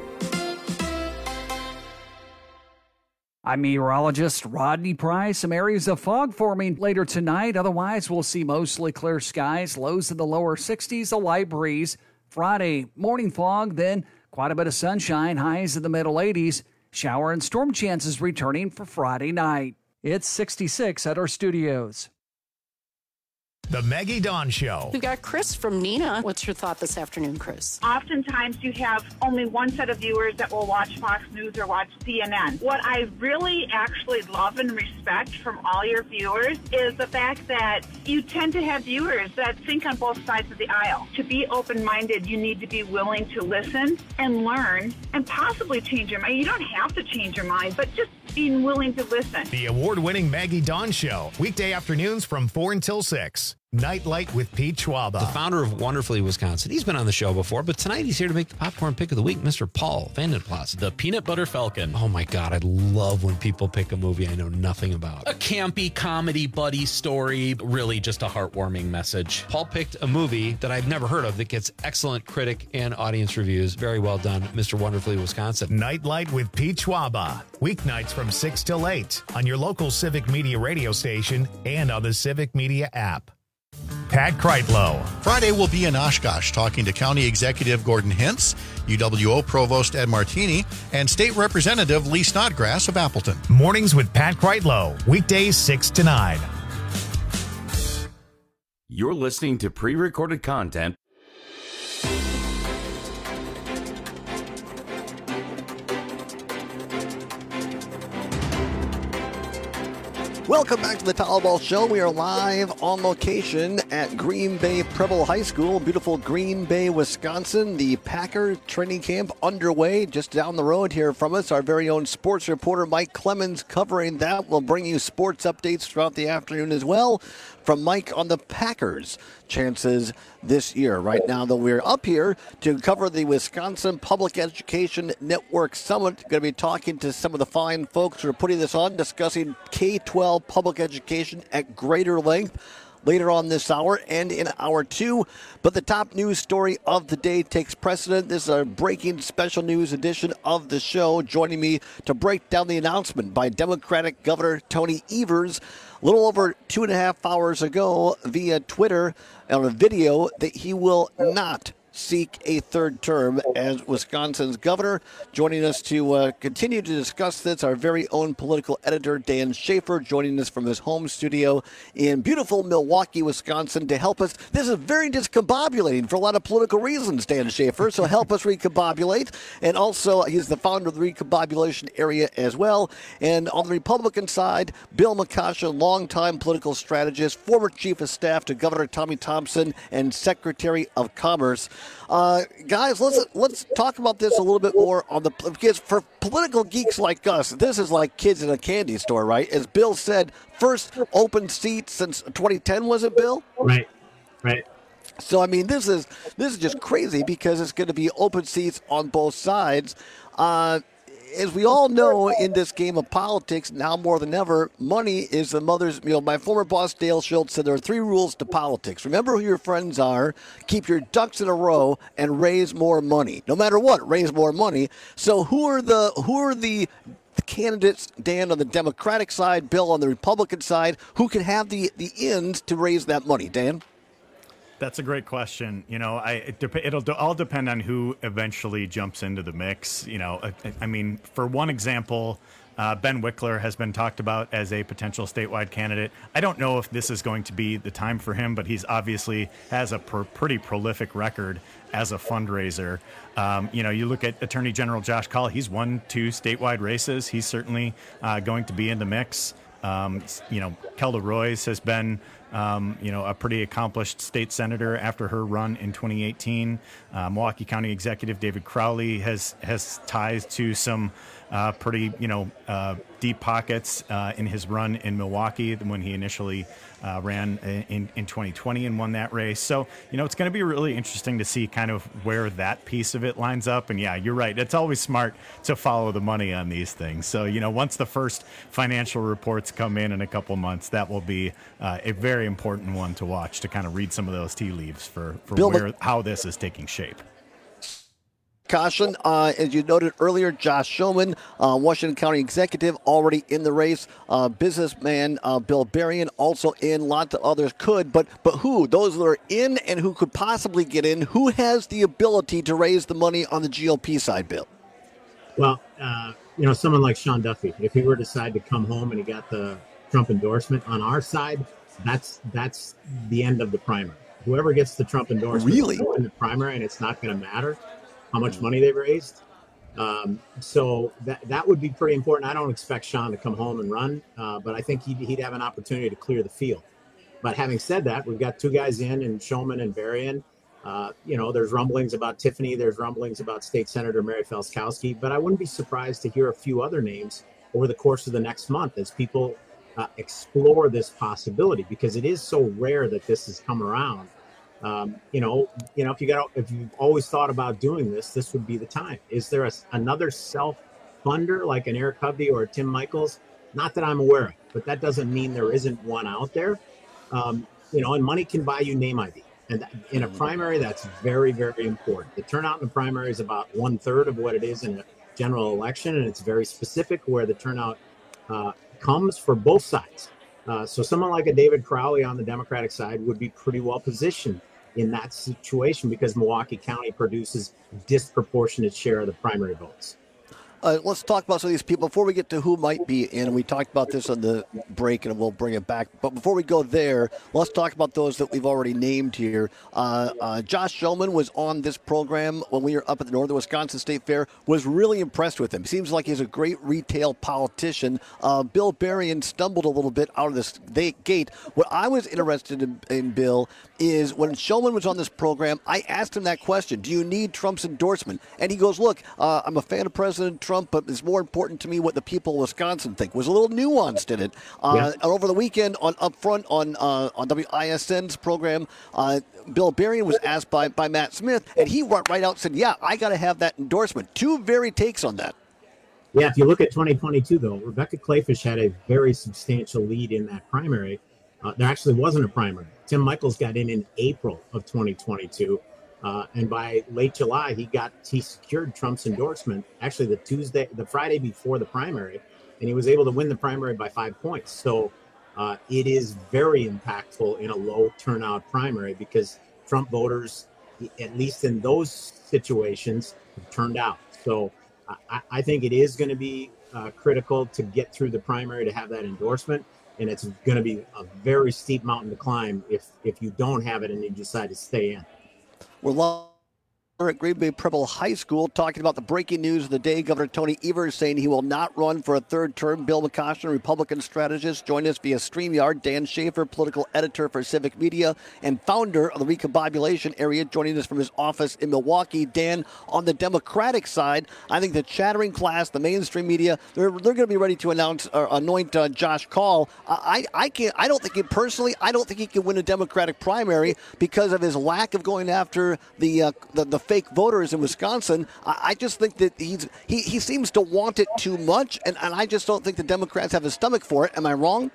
I'm meteorologist Rodney Price. Some areas of fog forming later tonight. Otherwise, we'll see mostly clear skies, lows in the lower sixties, a light breeze. Friday, morning fog, then quite a bit of sunshine, highs in the middle eighties. Shower and storm chances returning for Friday night. It's sixty-six at our studios. The Maggie Dawn Show. We've got Chris from Nina. What's your thought this afternoon, Chris? Oftentimes you have only one set of viewers that will watch Fox News or watch C N N. What I really actually love and respect from all your viewers is the fact that you tend to have viewers that think on both sides of the aisle. To be open-minded, you need to be willing to listen and learn and possibly change your mind. You don't have to change your mind, but just being willing to listen. The award-winning Maggie Dawn Show. Weekday afternoons from four until six. Nightlight with Pete Schwaba. The founder of Wonderfully Wisconsin. He's been on the show before, but tonight he's here to make the popcorn pick of the week, Mister Paul Vandenplas. The Peanut Butter Falcon. Oh my God, I love when people pick a movie I know nothing about. A campy comedy buddy story, really just a heartwarming message. Paul picked a movie that I've never heard of that gets excellent critic and audience reviews. Very well done, Mister Wonderfully Wisconsin. Nightlight with Pete Schwaba. Weeknights from six till eight on your local Civic Media radio station and on the Civic Media app. Pat Kreitlow. Friday will be in Oshkosh talking to County Executive Gordon Hintz, U W O Provost Ed Martini, and State Representative Lee Snodgrass of Appleton. Mornings with Pat Kreitlow. Weekdays six to nine. You're listening to pre-recorded content. Welcome back to the Towel Ball Show. We are live on location at Green Bay Preble High School, beautiful Green Bay, Wisconsin. The Packer training camp underway just down the road here from us. Our very own sports reporter Mike Clemens covering that. We'll bring you sports updates throughout the afternoon as well from Mike on the Packers' chances this year. Right now, though, we're up here to cover the Wisconsin Public Education Network Summit. Going to be talking to some of the fine folks who are putting this on, discussing K twelve public education at greater length later on this hour and in hour two. But the top news story of the day takes precedent. This is a breaking special news edition of the show. Joining me to break down the announcement by Democratic Governor Tony Evers a little over two and a half hours ago via Twitter on a video that he will not seek a third term as Wisconsin's governor. Joining us to uh, continue to discuss this, our very own political editor, Dan Schaefer, joining us from his home studio in beautiful Milwaukee, Wisconsin, to help us. This is very discombobulating for a lot of political reasons, Dan Schaefer, so help us recombobulate. And also, he's the founder of the recombobulation area as well. And on the Republican side, Bill McCoshen, longtime political strategist, former chief of staff to Governor Tommy Thompson, and Secretary of Commerce. Uh, guys, let's let's talk about this a little bit more on the because for political geeks like us, this is like kids in a candy store, right? As Bill said, first open seat since twenty ten, was it, Bill? Right, right. So I mean, this is this is just crazy because it's going to be open seats on both sides. Uh, As we all know in this game of politics, now more than ever, money is the mother's meal. My former boss, Dale Schultz, said there are three rules to politics. Remember who your friends are, keep your ducks in a row, and raise more money. No matter what, raise more money. So who are the who are the candidates, Dan, on the Democratic side, Bill on the Republican side, who can have the, the ends to raise that money, Dan? That's a great question. You know, I it dep- it'll d- all depend on who eventually jumps into the mix. You know, I, I mean, for one example, uh, Ben Wickler has been talked about as a potential statewide candidate. I don't know if this is going to be the time for him, but he's obviously has a pr- pretty prolific record as a fundraiser. Um, you know, you look at Attorney General Josh Kaul, he's won two statewide races. He's certainly uh, going to be in the mix. Um, you know, Kelda Royce has been Um, you know, a pretty accomplished state senator after her run in twenty eighteen. Uh, Milwaukee County Executive David Crowley has has ties to some uh, pretty, you know, uh, deep pockets uh, in his run in Milwaukee when he initially uh, ran in, in twenty twenty and won that race. So, you know, it's going to be really interesting to see kind of where that piece of it lines up. And yeah, you're right. It's always smart to follow the money on these things. So, you know, once the first financial reports come in in a couple months, that will be uh, a very important one to watch, to kind of read some of those tea leaves for, for Bill, where how this is taking shape. Caution, uh, as you noted earlier, Josh Shulman, uh, Washington County Executive, already in the race. Uh, businessman uh, Bill Berrien also in. Lots of others could, but but who? Those that are in and who could possibly get in. Who has the ability to raise the money on the G O P side, Bill? Well, uh, you know, someone like Sean Duffy, if he were to decide to come home and he got the Trump endorsement on our side, that's that's the end of the primary. Whoever gets the Trump endorsement really in the primary, and it's not going to matter how much money they've raised. Um, so that that would be pretty important. I don't expect Sean to come home and run, uh, but I think he'd, he'd have an opportunity to clear the field. But having said that, we've got two guys in, and Shulman and Berrien. Uh, you know, there's rumblings about Tiffany. There's rumblings about State Senator Mary Felskowski. But I wouldn't be surprised to hear a few other names over the course of the next month as people uh, explore this possibility, because it is so rare that this has come around. Um, you know, you know, if you got, if you've always thought about doing this, this would be the time. Is there a, another self-funder like an Eric Hovde or a Tim Michels? Not that I'm aware of, but that doesn't mean there isn't one out there. Um, you know, and money can buy you name I D. And in a primary, that's very, very important. The turnout in the primary is about one third of what it is in a general election, and it's very specific where the turnout uh, comes for both sides. Uh, so someone like a David Crowley on the Democratic side would be pretty well positioned in that situation because Milwaukee County produces a disproportionate share of the primary votes. Uh, let's talk about some of these people before we get to who might be in. And we talked about this on the break, and we'll bring it back. But before we go there, let's talk about those that we've already named here. Uh, uh, Josh Shulman was on this program when we were up at the Northern Wisconsin State Fair. Was really impressed with him. Seems like he's a great retail politician. Uh, Bill Berrien stumbled a little bit out of this gate. What I was interested in, in, Bill, is when Shulman was on this program, I asked him that question: do you need Trump's endorsement? And he goes, look, uh, I'm a fan of President Trump. Trump, but it's more important to me what the people of Wisconsin think. Was a little nuanced in it. Uh, yeah. And over the weekend, on Upfront on uh, on W I S N's program, uh, Bill Berrien was asked by, by Matt Smith, and he went right out and said, yeah, I got to have that endorsement. Two very takes on that. Yeah, if you look at twenty twenty-two, though, Rebecca Kleefisch had a very substantial lead in that primary. Uh, there actually wasn't a primary. Tim Michels got in in April of twenty twenty-two. Uh, and by late July, he got he secured Trump's endorsement. Actually, the Tuesday, the Friday before the primary, and he was able to win the primary by five points. So uh, it is very impactful in a low turnout primary because Trump voters, at least in those situations, have turned out. So I, I think it is going to be uh, critical to get through the primary to have that endorsement, and it's going to be a very steep mountain to climb if if you don't have it and you decide to stay in. We're live at Green Bay Preble High School talking about the breaking news of the day. Governor Tony Evers saying he will not run for a third term. Bill McCoshen, Republican strategist, joined us via StreamYard. Dan Schaefer, political editor for Civic Media and founder of the Recombobulation Area, joining us from his office in Milwaukee. Dan, on the Democratic side, I think the chattering class, the mainstream media, they're they're going to be ready to announce or anoint uh, Josh Kaul. I I can't. I don't think he personally. I don't think he can win a Democratic primary because of his lack of going after the uh, the, the fake voters in Wisconsin. I, I just think that he's he, he seems to want it too much, and, and I just don't think the Democrats have a stomach for it. Am I wrong?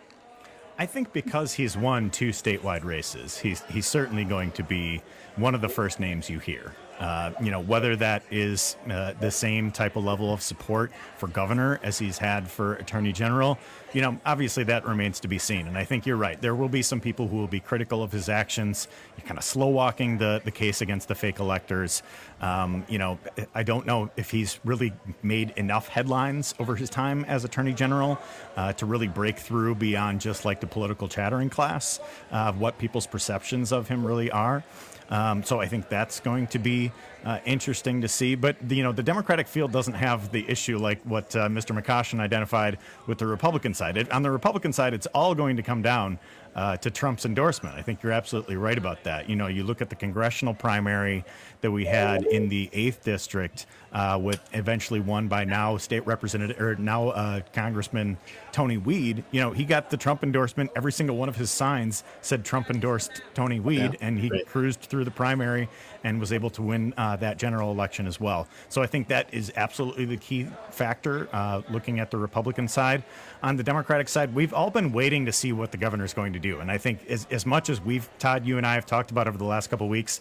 I think because he's won two statewide races, he's he's certainly going to be one of the first names you hear. Uh, you know, whether that is uh, the same type of level of support for governor as he's had for attorney general, you know, obviously that remains to be seen. And I think you're right. There will be some people who will be critical of his actions. You're kind of slow walking the, the case against the fake electors. Um, you know, I don't know if he's really made enough headlines over his time as attorney general uh, to really break through beyond just like the political chattering class of uh, what people's perceptions of him really are. Um, so I think that's going to be uh, interesting to see. But, you know, the Democratic field doesn't have the issue like what uh, Mister McCoshen identified with the Republican side. It, on the Republican side, it's all going to come down uh, to Trump's endorsement. I think you're absolutely right about that. You know, you look at the congressional primary that we had in the eighth district, uh, with eventually won by now state representative or now uh, Congressman Tony Weed. You know, he got the Trump endorsement. Every single one of his signs said Trump endorsed Tony Weed, yeah, and he right. cruised through the primary and was able to win uh, that general election as well. So I think that is absolutely the key factor uh, looking at the Republican side. On the Democratic side, we've all been waiting to see what the governor is going to do. And I think as, as much as we've, Todd, you and I have talked about over the last couple of weeks,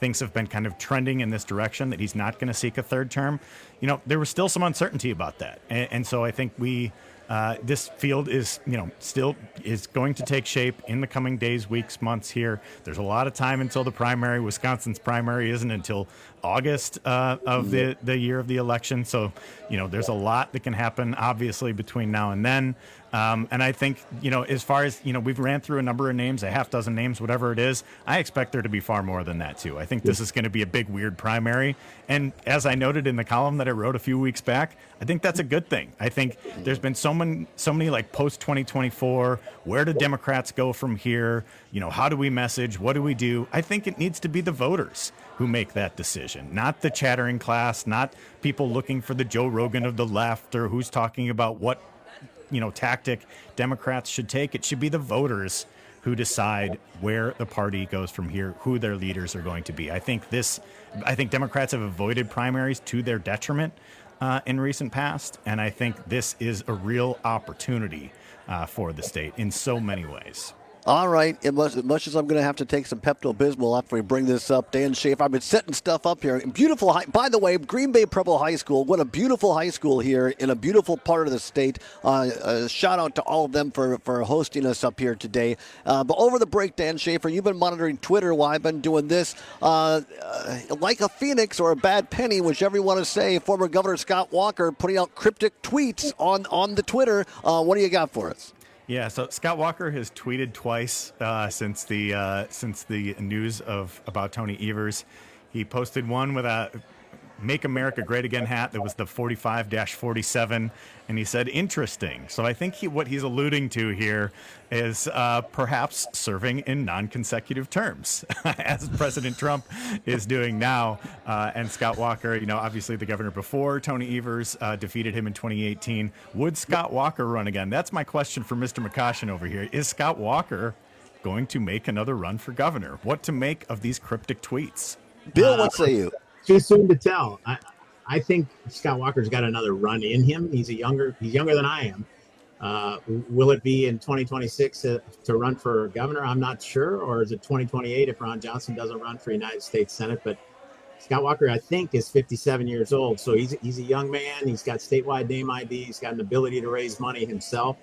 things have been kind of trending in this direction that he's not going to seek a third term, you know, there was still some uncertainty about that. And, and so I think we, uh, this field is, you know, still is going to take shape in the coming days, weeks, months here. There's a lot of time until the primary. Wisconsin's primary isn't until August uh, of the, the year of the election. So, you know, there's a lot that can happen, obviously, between now and then. Um, and I think, you know, as far as, you know, we've ran through a number of names, a half dozen names, whatever it is. I expect there to be far more than that, too. I think this is going to be a big, weird primary. And as I noted in the column that I wrote a few weeks back, I think that's a good thing. I think there's been so many, so many like post twenty twenty-four, where do Democrats go from here? You know, how do we message? What do we do? I think it needs to be the voters who make that decision, not the chattering class, not people looking for the Joe Rogan of the left or who's talking about what, you know, tactic Democrats should take. It should be the voters who decide where the party goes from here, who their leaders are going to be. I think this, I think Democrats have avoided primaries to their detriment uh, in recent past, and I think this is a real opportunity uh, for the state in so many ways. All right, as much, as much as I'm going to have to take some Pepto-Bismol after we bring this up, Dan Schaefer, I've been setting stuff up here. Beautiful, high, by the way, Green Bay Preble High School, what a beautiful high school here in a beautiful part of the state. Uh, a shout out to all of them for, for hosting us up here today. Uh, but over the break, Dan Schaefer, you've been monitoring Twitter while I've been doing this. Uh, uh, like a phoenix or a bad penny, whichever you want to say, former Governor Scott Walker putting out cryptic tweets on, on the Twitter. Uh, what do you got for us? Yeah, so Scott Walker has tweeted twice uh, since the uh, since the news of about Tony Evers. He posted one with a "Make America Great Again" hat that was the forty-five dash forty-seven, and he said, "Interesting." So I think he, what he's alluding to here is uh, perhaps serving in non-consecutive terms, as President Trump is doing now. Uh, and Scott Walker, you know, obviously the governor before Tony Evers uh, defeated him in twenty eighteen. Would Scott Walker run again? That's my question for Mister McCoshen over here. Is Scott Walker going to make another run for governor? What to make of these cryptic tweets? Bill, what say you? Too soon to tell. I, I think Scott Walker's got another run in him. He's a younger. He's younger than I am. Uh, will it be in twenty twenty-six to, to run for governor? I'm not sure. Or is it twenty twenty-eight if Ron Johnson doesn't run for United States Senate? But Scott Walker, I think, is fifty-seven years old. So he's he's a young man. He's got statewide name I D. He's got an ability to raise money himself.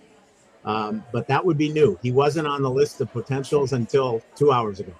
Um, but that would be new. He wasn't on the list of potentials until two hours ago.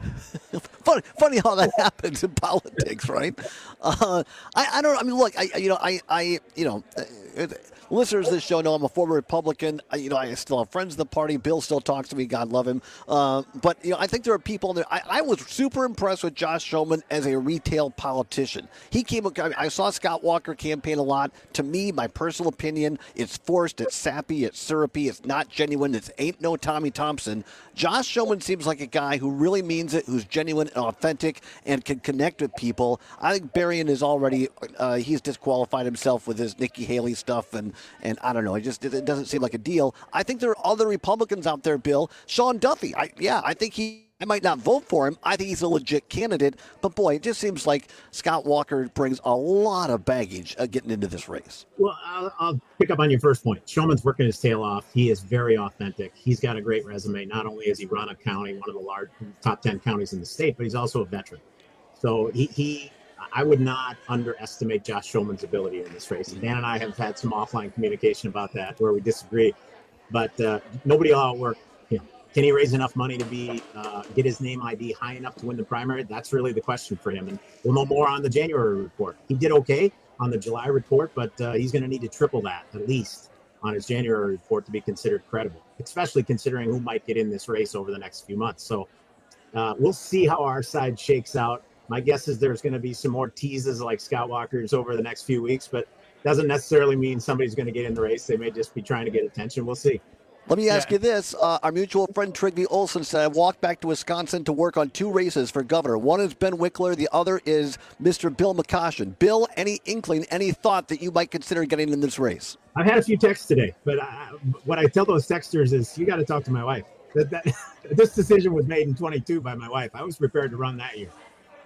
funny, funny how that happens in politics, right? Uh, I, I don't. I mean, look, I, you know, I, I, you know, uh, listeners of this show know I'm a former Republican. I, you know, I still have friends in the party. Bill still talks to me. God love him. Uh, but you know, I think there are people there. I, I was super impressed with Josh Schoemann as a retail politician. He came. I saw Scott Walker campaign a lot. To me, my personal opinion, it's forced. It's sappy. It's syrupy. It's not genuine. It ain't no Tommy Thompson. Josh Schoemann seems like a guy who really means it, who's genuine and authentic, and can connect with people. I think Berrien is already, uh, he's disqualified himself with his Nikki Haley stuff, and, and I don't know, it just it doesn't seem like a deal. I think there are other Republicans out there, Bill. Sean Duffy, I, yeah, I think he, I might not vote for him. I think he's a legit candidate, but boy, it just seems like Scott Walker brings a lot of baggage uh, getting into this race. Well, I'll, I'll pick up on your first point. Schoemann's working his tail off. He is very authentic. He's got a great resume. Not only has he run a county, one of the large top ten counties in the state, but he's also a veteran. So he, he I would not underestimate Josh Schoemann's ability in this race. Dan and I have had some offline communication about that where we disagree, but uh, nobody will outwork him. Can he raise enough money to be uh, get his name I D high enough to win the primary? That's really the question for him. And we'll know more on the January report. He did okay on the July report, but uh, he's going to need to triple that at least on his January report to be considered credible, especially considering who might get in this race over the next few months. So uh, we'll see how our side shakes out. My guess is there's going to be some more teases like Scott Walker's over the next few weeks, but doesn't necessarily mean somebody's going to get in the race. They may just be trying to get attention. We'll see. Let me ask yeah. you this. Uh, our mutual friend Trygve Olsen said, I walked back to Wisconsin to work on two races for governor. One is Ben Wickler. The other is Mister Bill McCoshen. Bill, any inkling, any thought that you might consider getting in this race? I've had a few texts today, but I, what I tell those texters is you got to talk to my wife. That, that This decision was made in twenty-two by my wife. I was prepared to run that year.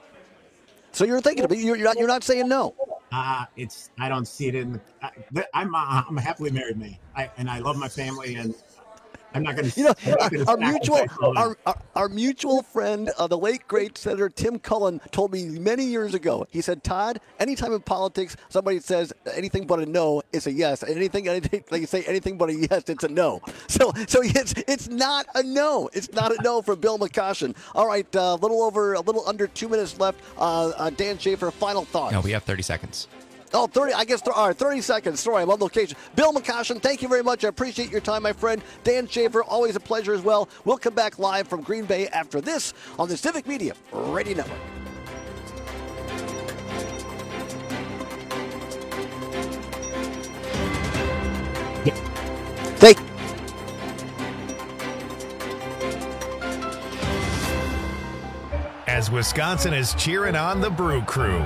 So you're thinking of it. You're, you're, not, you're not saying no. Uh, it's I don't see it in the, I, I'm, I'm a happily married man, I, and I love my family, and I'm not going to. You know, our, our mutual, our, our, our mutual friend, uh, the late great Senator Tim Cullen, told me many years ago. He said, "Todd, anytime in politics somebody says anything but a no, it's a yes. And anything, anything, like you say anything but a yes, it's a no. So, so it's it's not a no. It's not a no for Bill McCoshen. All right, a uh, little over, a little under two minutes left. Uh, uh, Dan Schaefer, final thoughts. No, we have thirty seconds. Oh, thirty, I guess, all right, thirty seconds. Sorry, I'm on location. Bill McCoshen, thank you very much. I appreciate your time, my friend. Dan Schaefer, always a pleasure as well. We'll come back live from Green Bay after this on the Civic Media Radio Network. Thank you. As Wisconsin is cheering on the Brew Crew.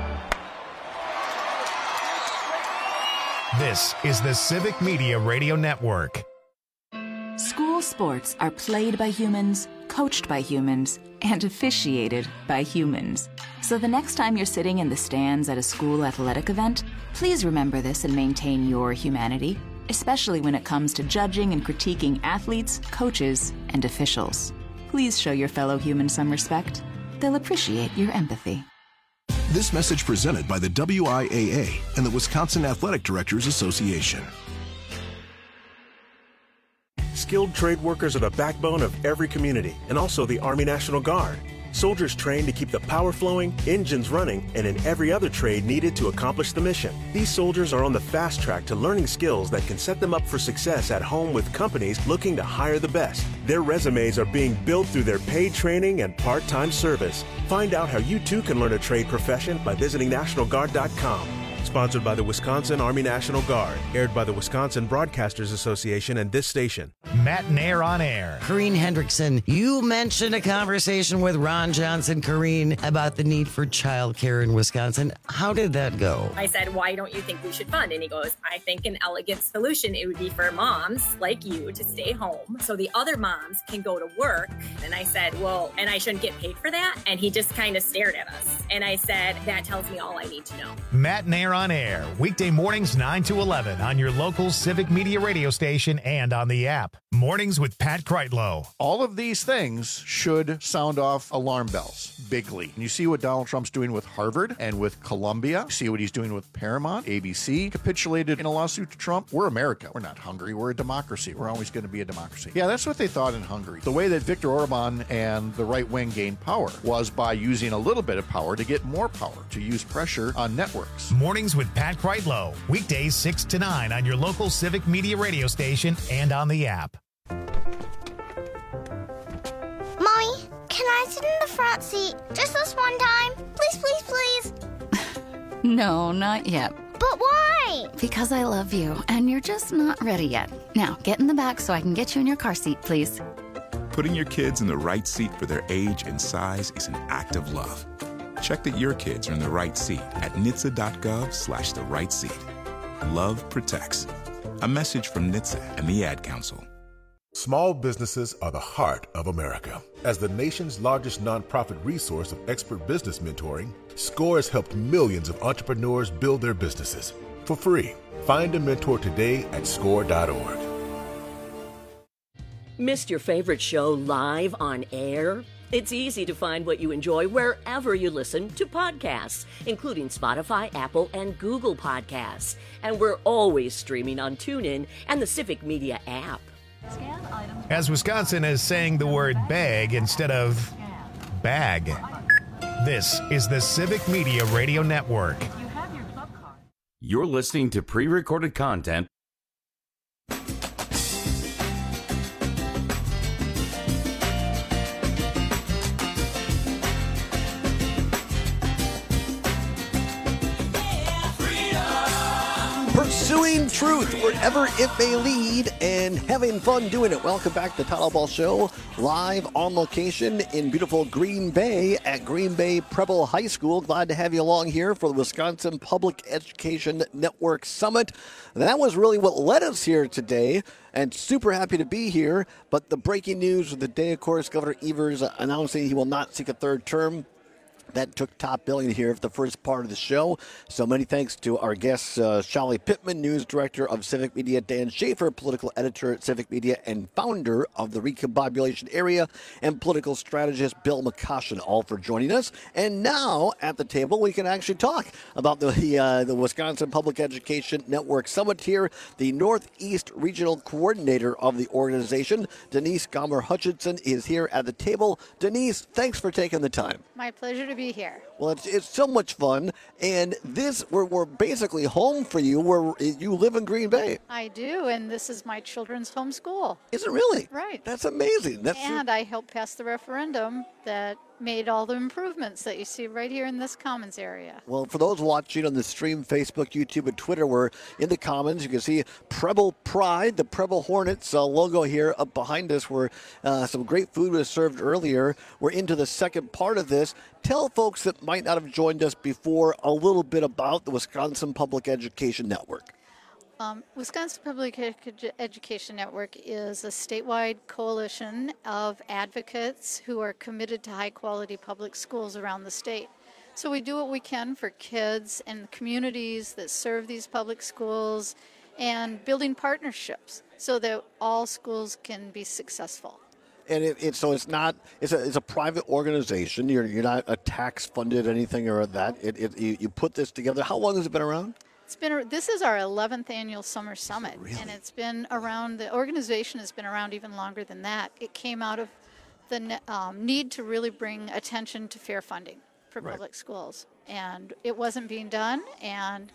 This is the Civic Media Radio Network. School sports are played by humans, coached by humans, and officiated by humans. So the next time you're sitting in the stands at a school athletic event, please remember this and maintain your humanity, especially when it comes to judging and critiquing athletes, coaches, and officials. Please show your fellow humans some respect. They'll appreciate your empathy. This message presented by the W I A A and the Wisconsin Athletic Directors Association. Skilled trade workers are the backbone of every community and also the Army National Guard. Soldiers trained to keep the power flowing, engines running, and in every other trade needed to accomplish the mission. These soldiers are on the fast track to learning skills that can set them up for success at home with companies looking to hire the best. Their resumes are being built through their paid training and part-time service. Find out how you too can learn a trade profession by visiting National Guard dot com. Sponsored by the Wisconsin Army National Guard. Aired by the Wisconsin Broadcasters Association and this station. Matt Nair on air. Corrine Hendrickson, you mentioned a conversation with Ron Johnson, Corrine, about the need for childcare in Wisconsin. How did that go? I said, why don't you think we should fund? And he goes, I think an elegant solution, it would be for moms like you to stay home so the other moms can go to work. And I said, well, and I shouldn't get paid for that? And he just kind of stared at us. And I said, that tells me all I need to know. Matt Nair on air, weekday mornings nine to eleven on your local Civic Media radio station and on the app. Mornings with Pat Kreitlow. All of these things should sound off alarm bells bigly. And you see what Donald Trump's doing with Harvard and with Columbia. You see what he's doing with Paramount. A B C capitulated in a lawsuit to Trump. We're America. We're not Hungary. We're a democracy. We're always going to be a democracy. Yeah, that's what they thought in Hungary. The way that Viktor Orban and the right wing gained power was by using a little bit of power to get more power, to use pressure on networks. Mornings with Pat Kreitlow. Weekdays six to nine on your local Civic Media radio station and on the app. Mommy, can I sit in the front seat just this one time? Please, please, please. No, not yet. But why? Because I love you, and you're just not ready yet. Now, get in the back so I can get you in your car seat, please. Putting your kids in the right seat for their age and size is an act of love. Check that your kids are in the right seat at N H T S A dot gov slash the right seat. Love protects. A message from N H T S A and the Ad Council. Small businesses are the heart of America. As the nation's largest nonprofit resource of expert business mentoring, SCORE has helped millions of entrepreneurs build their businesses for free. Find a mentor today at score dot org. Missed your favorite show live on air? It's easy to find what you enjoy wherever you listen to podcasts, including Spotify, Apple, and Google Podcasts. And we're always streaming on TuneIn and the Civic Media app. As Wisconsin is saying the word bag instead of bag. This is the Civic Media Radio Network. You're listening to pre-recorded content. Pursuing truth wherever it may lead and having fun doing it. Welcome back to the Todd Ball Show, live on location in beautiful Green Bay at Green Bay Preble High School. Glad to have you along here for the Wisconsin Public Education Network Summit. That was really what led us here today, and super happy to be here. But the breaking news of the day, of course, Governor Evers announcing he will not seek a third term. that took top billing here for the first part of the show. So many thanks to our guests, uh, Shelly Pittman, News Director of Civic Media, Dan Schaefer, Political Editor at Civic Media and founder of the Recombobulation Area, and political strategist Bill McCoshen, all for joining us. And now at the table, we can actually talk about the, uh, the Wisconsin Public Education Network Summit here. The Northeast Regional Coordinator of the organization, Denise Gomer Hutchinson, is here at the table. Denise, thanks for taking the time. My pleasure to be here. Well, it's, it's so much fun, and this, we're, we're basically home for you, where you live in Green Bay. I do, and this is my children's home school. Is it really? Right. That's amazing. That's and I helped pass the referendum that made all the improvements that you see right here in this Commons area. Well, for those watching on the stream, Facebook, YouTube, and Twitter, we're in the Commons. You can see Preble Pride, the Preble Hornets uh, logo here up behind us, where uh, some great food was served earlier. We're into the second part of this. Tell folks that might not have joined us before a little bit about the Wisconsin Public Education Network. Um, Wisconsin Public Ed- Education Network is a statewide coalition of advocates who are committed to high-quality public schools around the state. So we do what we can for kids and communities that serve these public schools and building partnerships so that all schools can be successful. And it, it, so it's not, it's a, it's a private organization. You're, you're not a tax-funded anything or that. It, it, you, you put this together. How long has it been around? It's been, this is our eleventh annual Summer Summit, really? and it's been around, the organization has been around even longer than that. It came out of the um, need to really bring attention to fair funding for Right. public schools, and it wasn't being done, and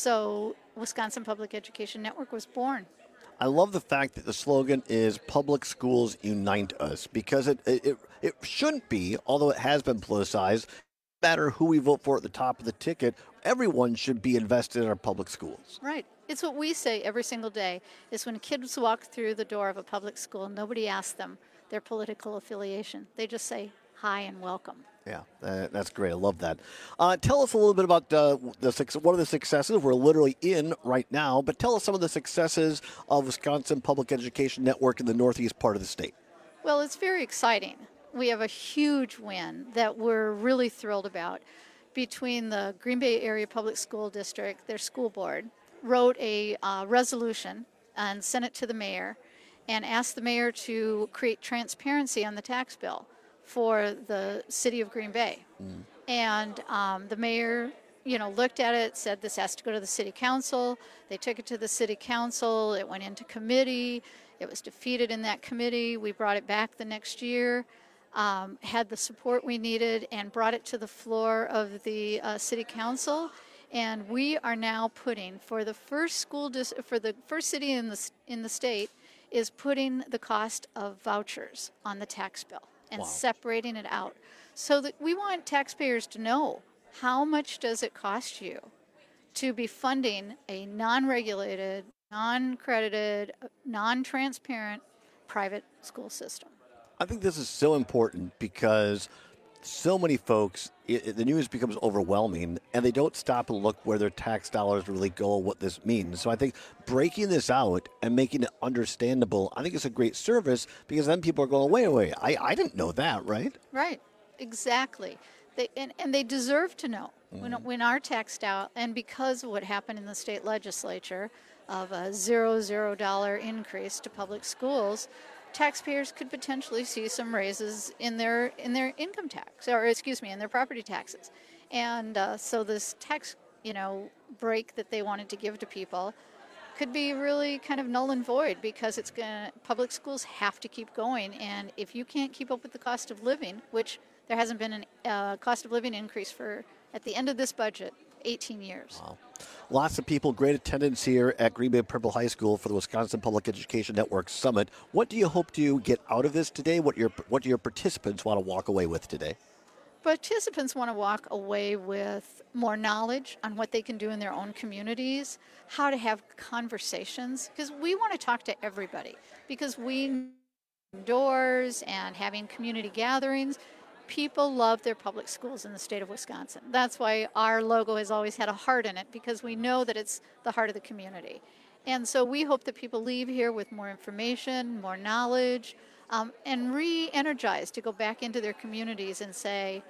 so Wisconsin Public Education Network was born. I love the fact that the slogan is "Public Schools Unite Us," because it, it, it shouldn't be, although it has been politicized. No matter who we vote for at the top of the ticket, everyone should be invested in our public schools. Right. It's what we say every single day, is when kids walk through the door of a public school, nobody asks them their political affiliation. They just say hi and welcome. Yeah, uh, that's great. I love that. Uh, tell us a little bit about uh, the what are the successes we're literally in right now, but tell us some of the successes of Wisconsin Public Education Network in the northeast part of the state. Well, it's very exciting. We have a huge win that we're really thrilled about. Between the Green Bay Area Public School District, their school board, wrote a uh, resolution and sent it to the mayor and asked the mayor to create transparency on the tax bill for the city of Green Bay. Mm. And um, the mayor, you know, looked at it, said this has to go to the city council. They took it to the city council. It went into committee. It was defeated in that committee. We brought it back the next year. Um, had the support we needed and brought it to the floor of the uh, city council, and we are now putting for the first school dis- for the first city in the in the state is putting the cost of vouchers on the tax bill and wow. separating it out, so that we want taxpayers to know how much does it cost you to be funding a non-regulated, non-credited, non-transparent private school system. I think this is so important because so many folks, it, it, the news becomes overwhelming, and they don't stop and look where their tax dollars really go and what this means. So I think breaking this out and making it understandable, I think it's a great service, because then people are going, wait, wait, I, I didn't know that, right? Right, exactly. They, and, and they deserve to know mm. when, when our tax dollars, and because of what happened in the state legislature of a zero, zero dollar increase to public schools, taxpayers could potentially see some raises in their in their income tax, or excuse me, in their property taxes. And uh, so this tax, you know, break that they wanted to give to people could be really kind of null and void, because it's going public schools have to keep going. And if you can't keep up with the cost of living, which there hasn't been a uh, cost of living increase for, at the end of this budget, eighteen years. Wow. Lots of people, great attendance here at Green Bay Preble High School for the Wisconsin Public Education Network Summit. What do you hope to get out of this today? What your what do your participants want to walk away with today? Participants want to walk away with more knowledge on what they can do in their own communities, how to have conversations, because we want to talk to everybody, because we doors and having community gatherings. People love their public schools in the state of Wisconsin. That's why our logo has always had a heart in it, because we know that it's the heart of the community. And so we hope that people leave here with more information, more knowledge, um, and re-energized to go back into their communities and say,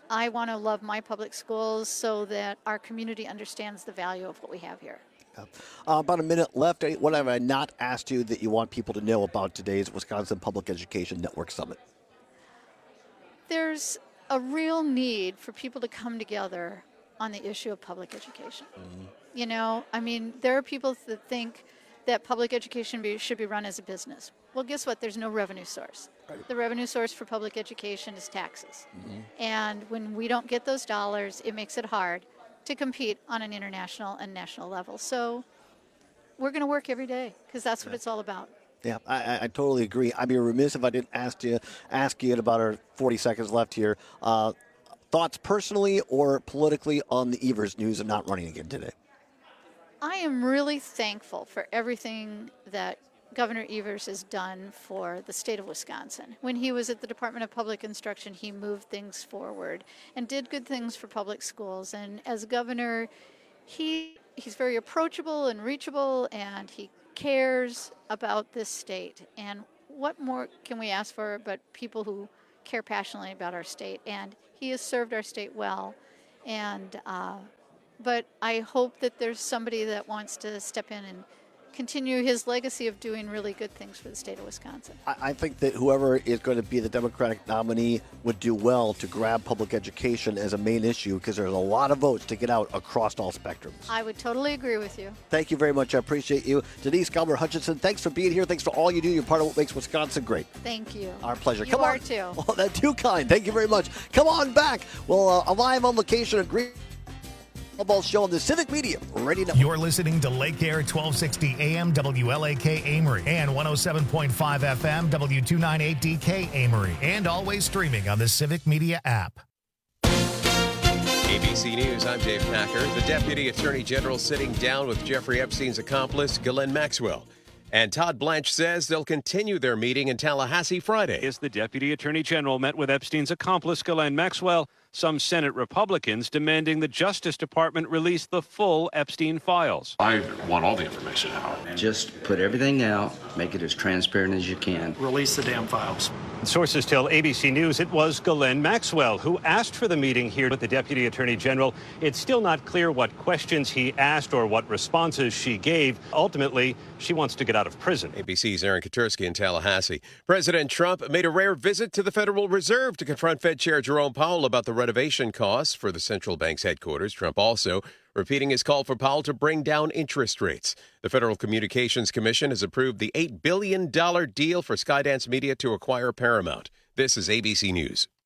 I want to love my public schools so that our community understands the value of what we have here. Uh, about a minute left. What have I not asked you that you want people to know about today's Wisconsin Public Education Network Summit? There's a real need for people to come together on the issue of public education. Mm-hmm. You know, I mean, there are people that think that public education be, should be run as a business. Well, guess what? There's no revenue source. Right. The revenue source for public education is taxes. Mm-hmm. And when we don't get those dollars, it makes it hard to compete on an international and national level. So we're going to work every day because that's what yeah. it's all about. Yeah, I, I totally agree. I'd be remiss if I didn't ask you, ask you in about our forty seconds left here. Uh, thoughts personally or politically on the Evers news of not running again today? I am really thankful for everything that Governor Evers has done for the state of Wisconsin. When he was at the Department of Public Instruction, he moved things forward and did good things for public schools. And as governor, he he's very approachable and reachable, and he cares about this state. And what more can we ask for but people who care passionately about our state? And he has served our state well. And uh, but I hope that there's somebody that wants to step in and continue his legacy of doing really good things for the state of Wisconsin. I, I think that whoever is going to be the Democratic nominee would do well to grab public education as a main issue because there's a lot of votes to get out across all spectrums. I would totally agree with you. Thank you very much. I appreciate you. Denise Gallmer Hutchinson, thanks for being here. Thanks for all you do. You're part of what makes Wisconsin great. Thank you. Our pleasure. You Come are on. too. Oh, that's too kind. Thank you very much. Come on back. Well, uh, live on location at Green Football Show on the Civic Media Radio Network. You're listening to Lake Air twelve sixty A M W L A K Amory and one oh seven point five F M W two ninety-eight D K Amory, and always streaming on the Civic Media app. A B C News, I'm Dave Packer. The Deputy Attorney General sitting down with Jeffrey Epstein's accomplice, Ghislaine Maxwell. And Todd Blanche says they'll continue their meeting in Tallahassee Friday. As the Deputy Attorney General met with Epstein's accomplice, Ghislaine Maxwell, some Senate Republicans demanding the Justice Department release the full Epstein files. I want all the information out. Just put everything out, make it as transparent as you can. Release the damn files. Sources tell A B C News it was Ghislaine Maxwell who asked for the meeting here with the Deputy Attorney General. It's still not clear what questions he asked or what responses she gave. Ultimately, she wants to get out of prison. A B C's Aaron Katersky in Tallahassee. President Trump made a rare visit to the Federal Reserve to confront Fed Chair Jerome Powell about the renovation costs for the central bank's headquarters. Trump also repeating his call for Powell to bring down interest rates. The Federal Communications Commission has approved the eight billion dollars deal for Skydance Media to acquire Paramount. This is A B C News.